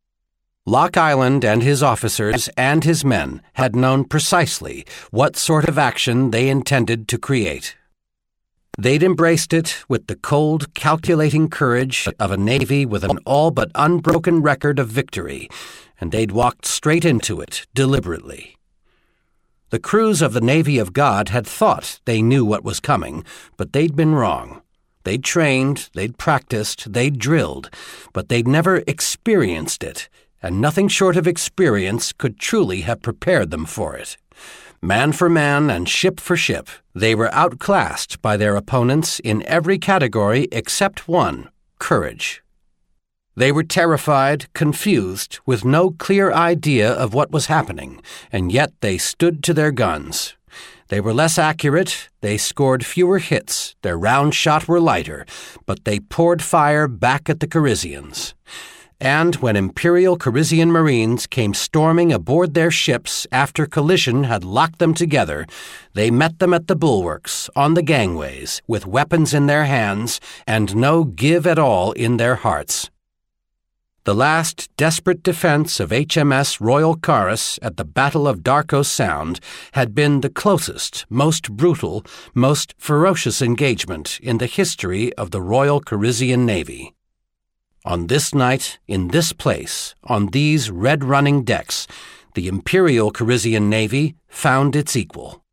Lock Island and his officers and his men had known precisely what sort of action they intended to create. They'd embraced it with the cold, calculating courage of a navy with an all but unbroken record of victory, and they'd walked straight into it, deliberately. The crews of the Navy of God had thought they knew what was coming, but they'd been wrong. They'd trained, they'd practiced, they'd drilled, but they'd never experienced it, and nothing short of experience could truly have prepared them for it. Man for man and ship for ship, they were outclassed by their opponents in every category except one, courage. They were terrified, confused, with no clear idea of what was happening, and yet they stood to their guns. They were less accurate, they scored fewer hits, their round shot were lighter, but they poured fire back at the Carisians. And when Imperial Carisian Marines came storming aboard their ships after collision had locked them together, they met them at the bulwarks, on the gangways, with weapons in their hands and no give at all in their hearts. The last desperate defense of HMS Royal Carus at the Battle of Darko Sound had been the closest, most brutal, most ferocious engagement in the history of the Royal Carisian Navy. On this night, in this place, on these red-running decks, the Imperial Carisian Navy found its equal.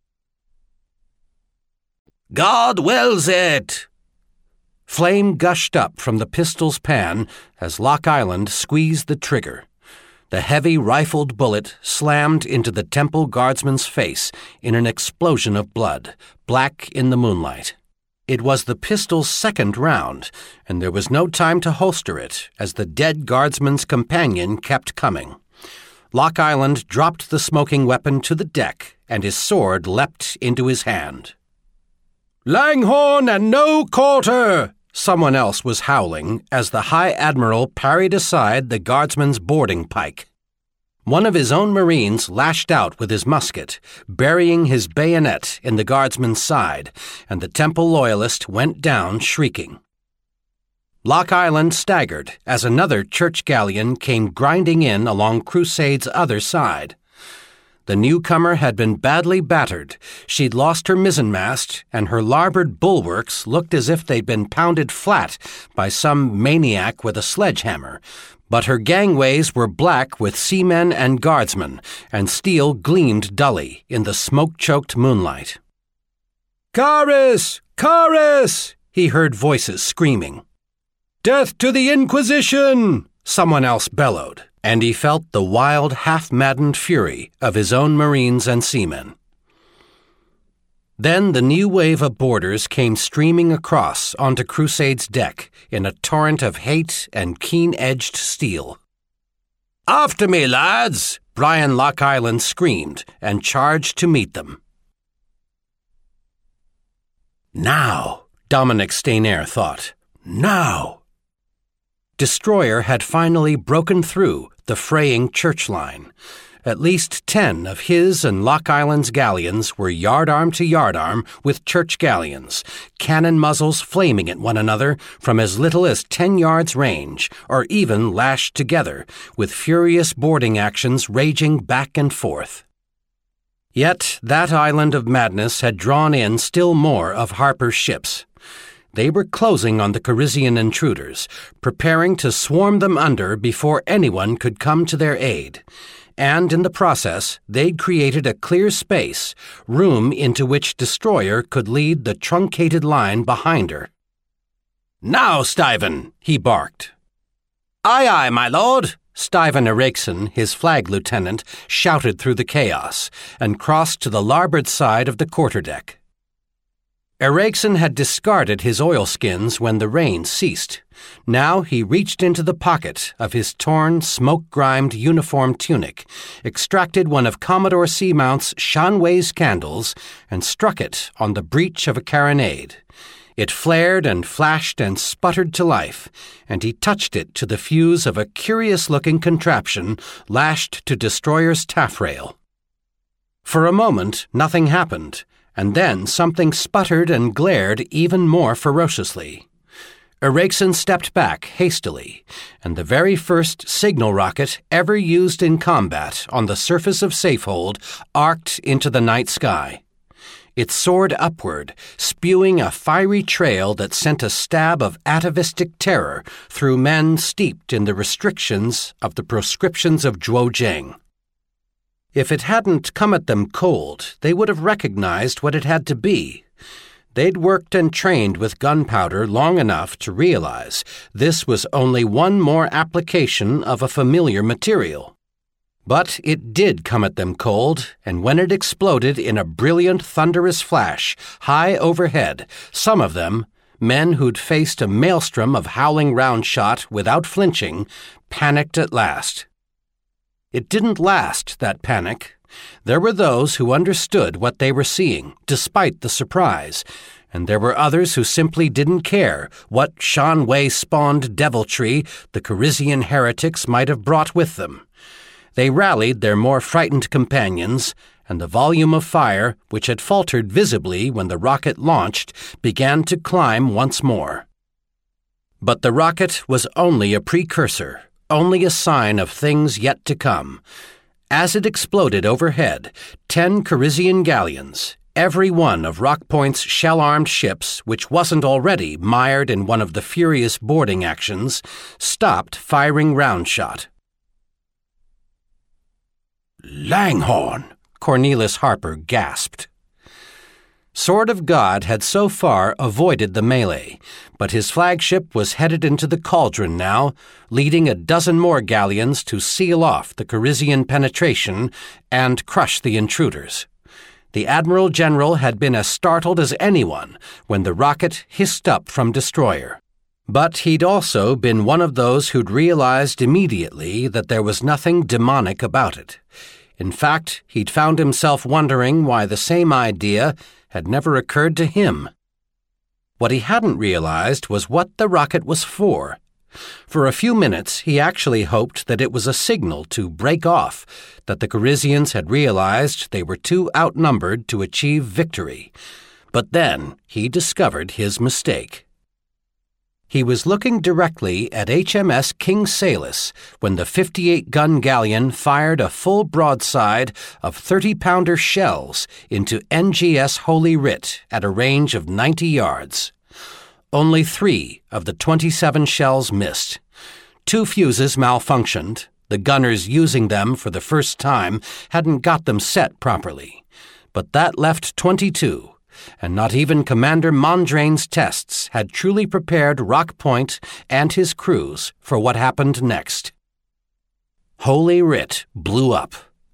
"God wills it!" Flame gushed up from the pistol's pan as Lock Island squeezed the trigger. The heavy rifled bullet slammed into the Temple guardsman's face in an explosion of blood, black in the moonlight. It was the pistol's second round, and there was no time to holster it as the dead guardsman's companion kept coming. Lock Island dropped the smoking weapon to the deck, and his sword leapt into his hand. "Langhorn and no quarter!" Someone else was howling as the High Admiral parried aside the guardsman's boarding pike. One of his own Marines lashed out with his musket, burying his bayonet in the guardsman's side, and the Temple loyalist went down shrieking. Lock Island staggered as another church galleon came grinding in along Crusade's other side. The newcomer had been badly battered. She'd lost her mizzenmast, and her larboard bulwarks looked as if they'd been pounded flat by some maniac with a sledgehammer. But her gangways were black with seamen and guardsmen, and steel gleamed dully in the smoke-choked moonlight. "Carus! Carus!" he heard voices screaming. "Death to the Inquisition!" someone else bellowed, and he felt the wild, half-maddened fury of his own Marines and seamen. Then the new wave of boarders came streaming across onto Crusade's deck in a torrent of hate and keen-edged steel. "After me, lads!" Brian Lock Island screamed and charged to meet them. Now, Dominic Staynair thought. Now! Destroyer had finally broken through the fraying church line. At least 10 of his and Lock Island's galleons were yardarm to yardarm with church galleons, cannon muzzles flaming at one another from as little as 10 yards range, or even lashed together, with furious boarding actions raging back and forth. Yet that island of madness had drawn in still more of Harper's ships. They were closing on the Carisian intruders, preparing to swarm them under before anyone could come to their aid. And in the process, they'd created a clear space, room into which Destroyer could lead the truncated line behind her. "Now, Stuyven!" he barked. "Aye, aye, my lord!" Stuyven Eriksson, his flag lieutenant, shouted through the chaos and crossed to the larboard side of the quarterdeck. Eriksson had discarded his oilskins when the rain ceased. Now he reached into the pocket of his torn, smoke-grimed uniform tunic, extracted one of Commodore Seamount's Shanwei's candles, and struck it on the breech of a carronade. It flared and flashed and sputtered to life, and he touched it to the fuse of a curious-looking contraption lashed to Destroyer's taffrail. For a moment, nothing happened, and then something sputtered and glared even more ferociously. Eriksson stepped back hastily, and the very first signal rocket ever used in combat on the surface of Safehold arced into the night sky. It soared upward, spewing a fiery trail that sent a stab of atavistic terror through men steeped in the restrictions of the proscriptions of Zhuo-Jing. If it hadn't come at them cold, they would have recognized what it had to be. They'd worked and trained with gunpowder long enough to realize this was only one more application of a familiar material. But it did come at them cold, and when it exploded in a brilliant, thunderous flash, high overhead, some of them, men who'd faced a maelstrom of howling round shot without flinching, panicked at last. It didn't last, that panic. There were those who understood what they were seeing, despite the surprise, and there were others who simply didn't care what Shan-Wei-spawned deviltry the Carizian heretics might have brought with them. They rallied their more frightened companions, and the volume of fire, which had faltered visibly when the rocket launched, began to climb once more. But the rocket was only a precursor, only a sign of things yet to come. As it exploded overhead, 10 Carizian galleons, every one of Rockpoint's shell-armed ships, which wasn't already mired in one of the furious boarding actions, stopped firing round shot. "Langhorne!" Cornelis Harper gasped. Sword of God had so far avoided the melee, but his flagship was headed into the cauldron now, leading a dozen more galleons to seal off the Carizian penetration and crush the intruders. The Admiral General had been as startled as anyone when the rocket hissed up from destroyer. But he'd also been one of those who'd realized immediately that there was nothing demonic about it. In fact, he'd found himself wondering why the same idea had never occurred to him. What he hadn't realized was what the rocket was for. For a few minutes, he actually hoped that it was a signal to break off, that the Carizians had realized they were too outnumbered to achieve victory. But then he discovered his mistake. He was looking directly at HMS King Salis when the 58-gun galleon fired a full broadside of 30-pounder shells into NGS Holy Writ at a range of 90 yards. Only 3 of the 27 shells missed. 2 fuses malfunctioned. The gunners using them for the first time hadn't got them set properly. But that left 22. And not even Commander Mondrain's tests had truly prepared Rockpoint and his crews for what happened next. Holy Writ blew up.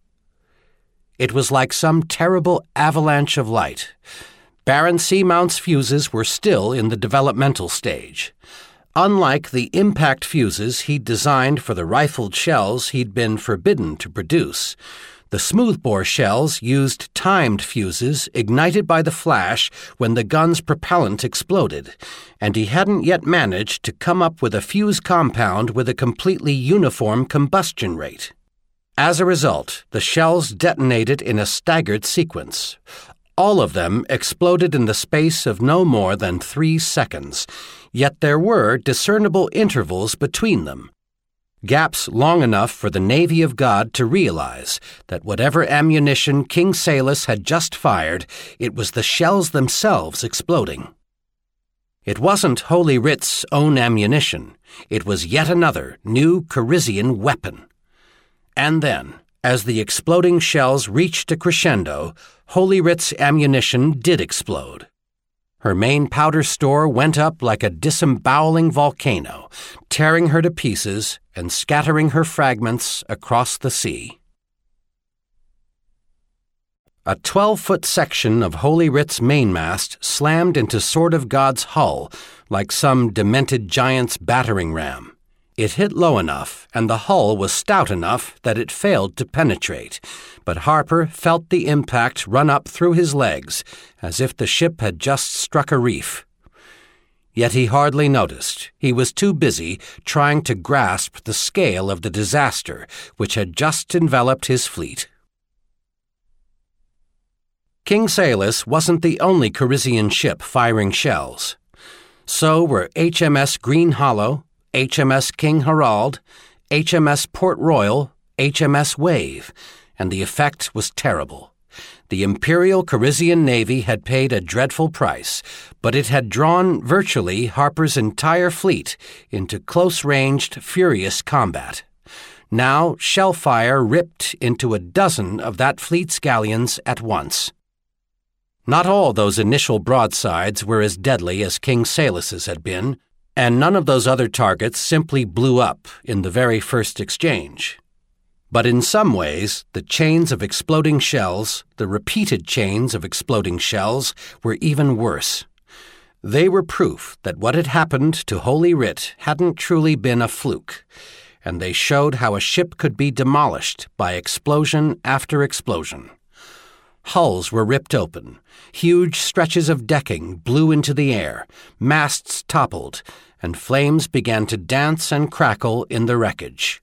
It was like some terrible avalanche of light. Baron Seamount's fuses were still in the developmental stage. Unlike the impact fuses he'd designed for the rifled shells he'd been forbidden to produce, the smoothbore shells used timed fuses ignited by the flash when the gun's propellant exploded, and he hadn't yet managed to come up with a fuse compound with a completely uniform combustion rate. As a result, the shells detonated in a staggered sequence. All of them exploded in the space of no more than 3 seconds, yet there were discernible intervals between them. Gaps long enough for the Navy of God to realize that whatever ammunition King Salis had just fired, it was the shells themselves exploding. It wasn't Holy Writ's own ammunition. It was yet another new Carizian weapon. And then, as the exploding shells reached a crescendo, Holy Writ's ammunition did explode. Her main powder store went up like a disemboweling volcano, tearing her to pieces and scattering her fragments across the sea. A 12-foot section of Holy Writ's mainmast slammed into Sword of God's hull like some demented giant's battering ram. It hit low enough, and the hull was stout enough that it failed to penetrate, but Harper felt the impact run up through his legs, as if the ship had just struck a reef. Yet he hardly noticed. He was too busy trying to grasp the scale of the disaster which had just enveloped his fleet. King Salis wasn't the only Carizian ship firing shells. So were HMS Green Hollow, HMS King Harald, HMS Port Royal, HMS Wave, and the effect was terrible. The Imperial Carizian Navy had paid a dreadful price, but it had drawn virtually Harper's entire fleet into close-ranged, furious combat. Now shellfire ripped into a dozen of that fleet's galleons at once. Not all those initial broadsides were as deadly as King Salis's had been, and none of those other targets simply blew up in the very first exchange. But in some ways, the chains of exploding shells, the repeated chains of exploding shells, were even worse. They were proof that what had happened to Holy Writ hadn't truly been a fluke, and they showed how a ship could be demolished by explosion after explosion. Hulls were ripped open, huge stretches of decking blew into the air, masts toppled, and flames began to dance and crackle in the wreckage.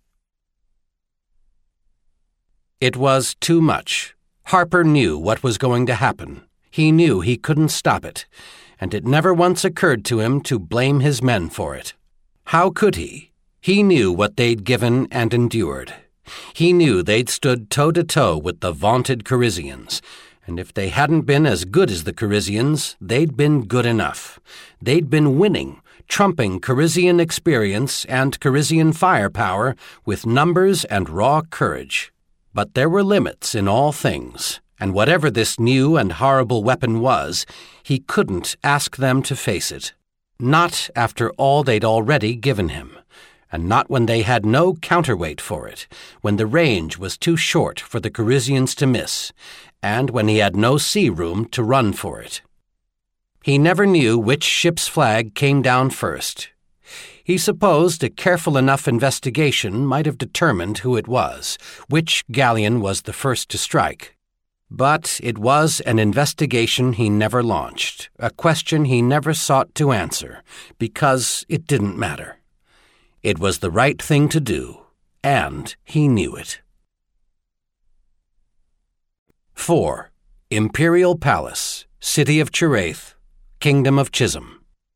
It was too much. Harper knew what was going to happen. He knew he couldn't stop it, and it never once occurred to him to blame his men for it. How could he? He knew what they'd given and endured. He knew they'd stood toe-to-toe with the vaunted Corisians, and if they hadn't been as good as the Corisians, they'd been good enough. They'd been winning, trumping Corisian experience and Corisian firepower with numbers and raw courage. But there were limits in all things, and whatever this new and horrible weapon was, he couldn't ask them to face it. Not after all they'd already given him, and not when they had no counterweight for it, when the range was too short for the Corisians to miss, and when he had no sea room to run for it. He never knew which ship's flag came down first. He supposed a careful enough investigation might have determined who it was, which galleon was the first to strike. But it was an investigation he never launched, a question he never sought to answer, because it didn't matter. It was the right thing to do, and he knew it. 4. Imperial Palace, City of Chiraith, Kingdom of Chisholm.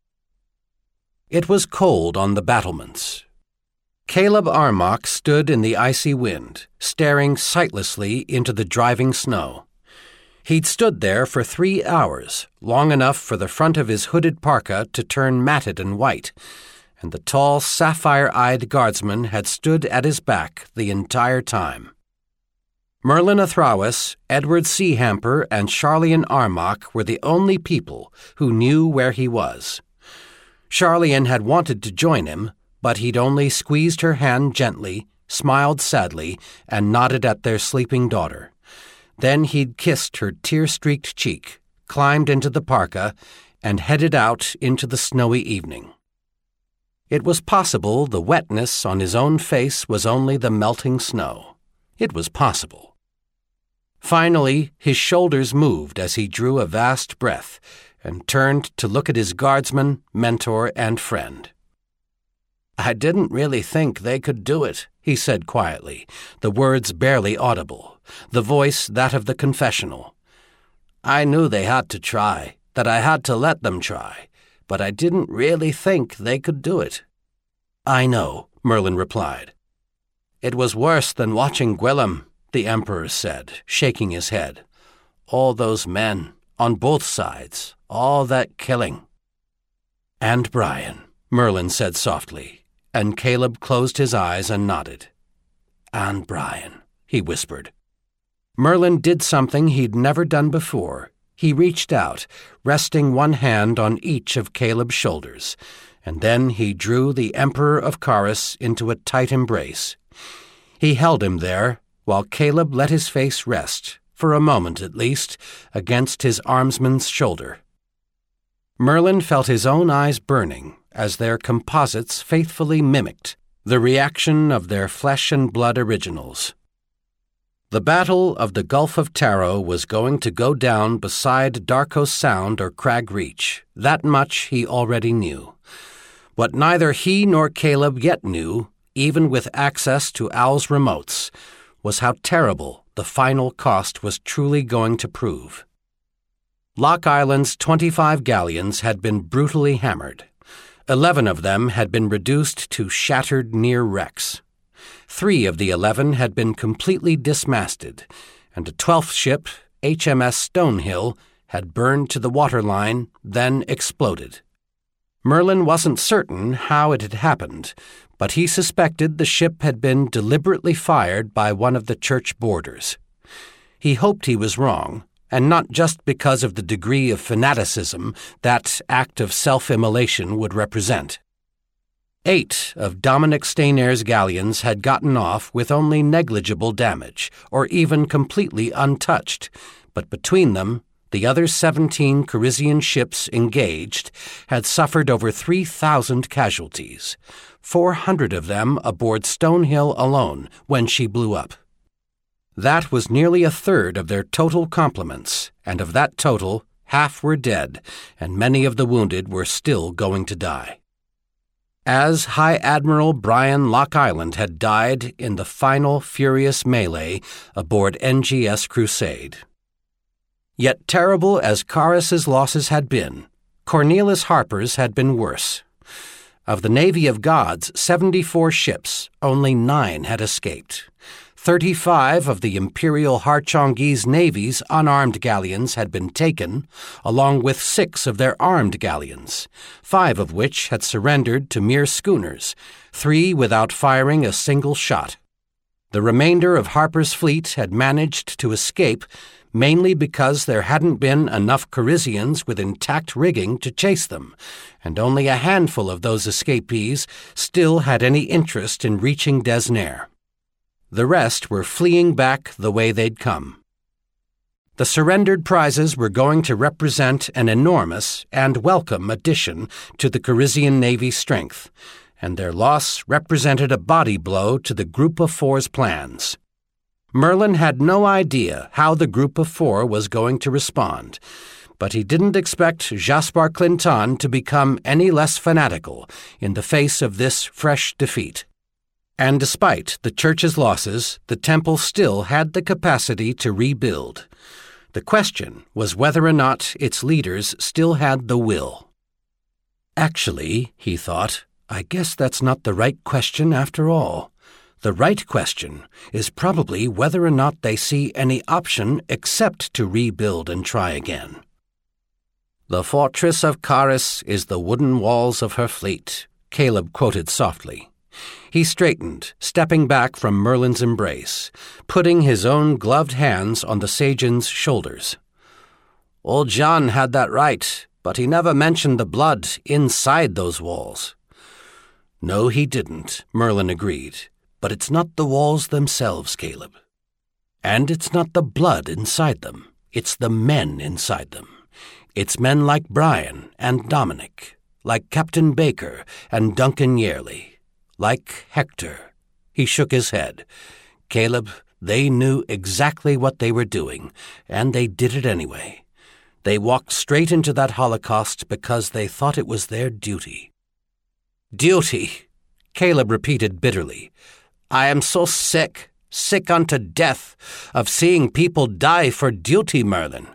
It was cold on the battlements. Caleb Armok stood in the icy wind, staring sightlessly into the driving snow. He'd stood there for 3 hours, long enough for the front of his hooded parka to turn matted and white, and the tall, sapphire-eyed guardsman had stood at his back the entire time. Merlin Athrawis, Edward Seahamper, and Sharlayan Armok were the only people who knew where he was. Sharlayan had wanted to join him, but he'd only squeezed her hand gently, smiled sadly, and nodded at their sleeping daughter. Then he'd kissed her tear-streaked cheek, climbed into the parka, and headed out into the snowy evening. It was possible the wetness on his own face was only the melting snow. It was possible. Finally, his shoulders moved as he drew a vast breath and turned to look at his guardsman, mentor, and friend. "I didn't really think they could do it," he said quietly, the words barely audible, the voice that of the confessional. "I knew they had to try, that I had to let them try, but I didn't really think they could do it." "I know," Merlin replied. "It was worse than watching Gwillem," the Emperor said, shaking his head. "All those men, on both sides, all that killing." "And Brian," Merlin said softly, and Caleb closed his eyes and nodded. "And Brian," he whispered. Merlin did something he'd never done before. He reached out, resting one hand on each of Caleb's shoulders, and then he drew the Emperor of Caris into a tight embrace. He held him there, while Caleb let his face rest, for a moment at least, against his armsman's shoulder. Merlin felt his own eyes burning as their composites faithfully mimicked the reaction of their flesh and blood originals. The Battle of the Gulf of Taro was going to go down beside Darkos Sound or Crag Reach. That much he already knew. What neither he nor Caleb yet knew, even with access to Owl's remotes, was how terrible the final cost was truly going to prove. Lock Island's 25 galleons had been brutally hammered. 11 of them had been reduced to shattered near wrecks. 3 of the 11 had been completely dismasted, and a 12th ship, HMS Stonehill, had burned to the waterline, then exploded. Merlin wasn't certain how it had happened, but he suspected the ship had been deliberately fired by one of the church boarders. He hoped he was wrong, and not just because of the degree of fanaticism that act of self-immolation would represent. 8 of Dominic Staynair's galleons had gotten off with only negligible damage, or even completely untouched, but between them, the other 17 Corisian ships engaged had suffered over 3,000 casualties, 400 of them aboard Stonehill alone when she blew up. That was nearly a third of their total complements, and of that total, half were dead, and many of the wounded were still going to die. As High Admiral Brian Lock Island had died in the final furious melee aboard NGS Crusade. Yet terrible as Caris's losses had been, Cornelis Harper's had been worse. Of the Navy of God's 74 ships, only 9 had escaped. 35 of the Imperial Harchongese Navy's unarmed galleons had been taken, along with 6 of their armed galleons, 5 of which had surrendered to mere schooners, 3 without firing a single shot. The remainder of Harper's fleet had managed to escape mainly because there hadn't been enough Corisians with intact rigging to chase them, and only a handful of those escapees still had any interest in reaching Desnair. The rest were fleeing back the way they'd come. The surrendered prizes were going to represent an enormous and welcome addition to the Corisian Navy's strength, and their loss represented a body blow to the Group of Four's plans. Merlin had no idea how the Group of Four was going to respond, but he didn't expect Jaspar Clinton to become any less fanatical in the face of this fresh defeat. And despite the Church's losses, the Temple still had the capacity to rebuild. The question was whether or not its leaders still had the will. Actually, he thought, I guess that's not the right question after all. The right question is probably whether or not they see any option except to rebuild and try again. "The fortress of Caris is the wooden walls of her fleet," Caleb quoted softly. He straightened, stepping back from Merlin's embrace, putting his own gloved hands on the Sajan's shoulders. "Old John had that right, but he never mentioned the blood inside those walls." "No, he didn't," Merlin agreed. "But it's not the walls themselves, Caleb. And it's not the blood inside them. It's the men inside them. It's men like Brian and Dominic, like Captain Baker and Duncan Yearley, like Hector." He shook his head. "Caleb, they knew exactly what they were doing, and they did it anyway. They walked straight into that Holocaust because they thought it was their duty." "Duty," Caleb repeated bitterly. "I am so sick unto death, of seeing people die for duty, Merlin."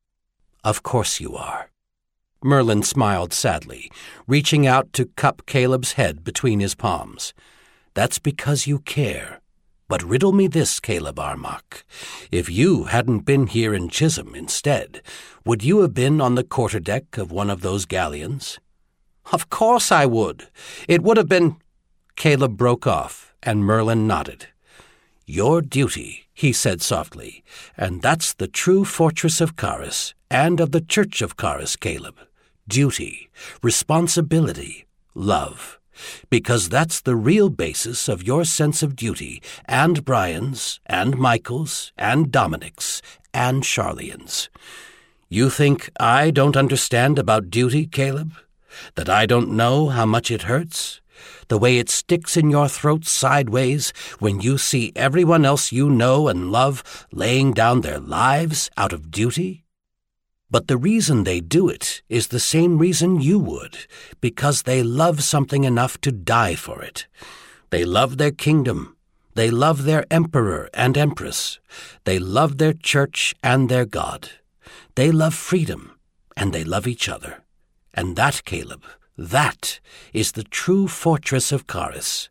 "Of course you are." Merlin smiled sadly, reaching out to cup Caleb's head between his palms. "That's because you care. But riddle me this, Caleb Armagh. If you hadn't been here in Chisholm instead, would you have been on the quarterdeck of one of those galleons?" "Of course I would. It would have been—" Caleb broke off, and Merlin nodded. "Your duty," he said softly, "and that's the true fortress of Caris and of the Church of Caris, Caleb. Duty, responsibility, love. Because that's the real basis of your sense of duty, and Brian's, and Michael's, and Dominic's, and Charlian's. You think I don't understand about duty, Caleb? That I don't know how much it hurts? The way it sticks in your throat sideways when you see everyone else you know and love laying down their lives out of duty? But the reason they do it is the same reason you would, because they love something enough to die for it. They love their kingdom. They love their emperor and empress. They love their church and their God. They love freedom, and they love each other. And that, Caleb, that is the true fortress of Caris.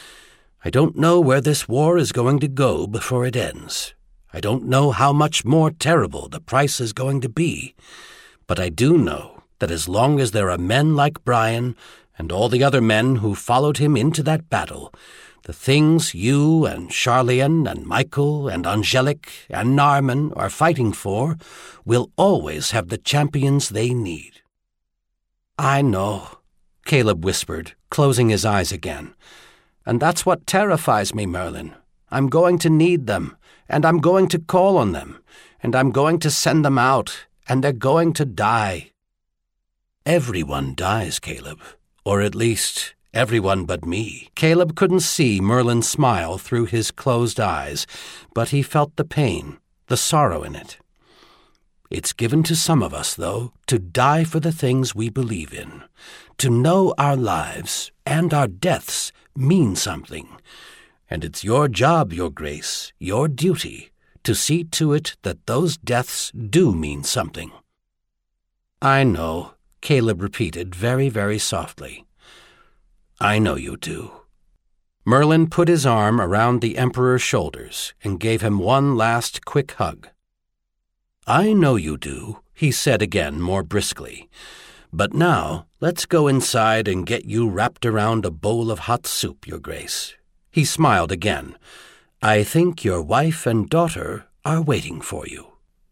I don't know where this war is going to go before it ends. I don't know how much more terrible the price is going to be. But I do know that as long as there are men like Brian and all the other men who followed him into that battle, the things you and Charlian and Michael and Angelic and Narman are fighting for will always have the champions they need." "I know," Caleb whispered, closing his eyes again. "And that's what terrifies me, Merlin. I'm going to need them, and I'm going to call on them, and I'm going to send them out, and they're going to die." "Everyone dies, Caleb. Or at least, everyone but me." Caleb couldn't see Merlin smile through his closed eyes, but he felt the pain, the sorrow in it. "It's given to some of us, though, to die for the things we believe in, to know our lives and our deaths mean something. And it's your job, Your Grace, your duty, to see to it that those deaths do mean something." "I know," Caleb repeated very, very softly. "I know you do." Merlin put his arm around the Emperor's shoulders and gave him one last quick hug. "I know you do," he said again more briskly. "But now let's go inside and get you wrapped around a bowl of hot soup, Your Grace." He smiled again. "I think your wife and daughter are waiting for you."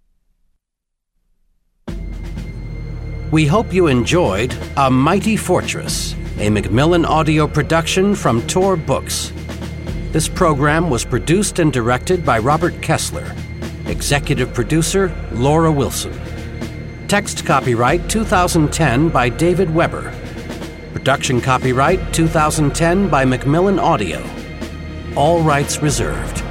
We hope you enjoyed A Mighty Fortress, a Macmillan audio production from Tor Books. This program was produced and directed by Robert Kessler. Executive producer, Laura Wilson. Text copyright 2010 by David Weber. Production copyright 2010 by Macmillan Audio. All rights reserved.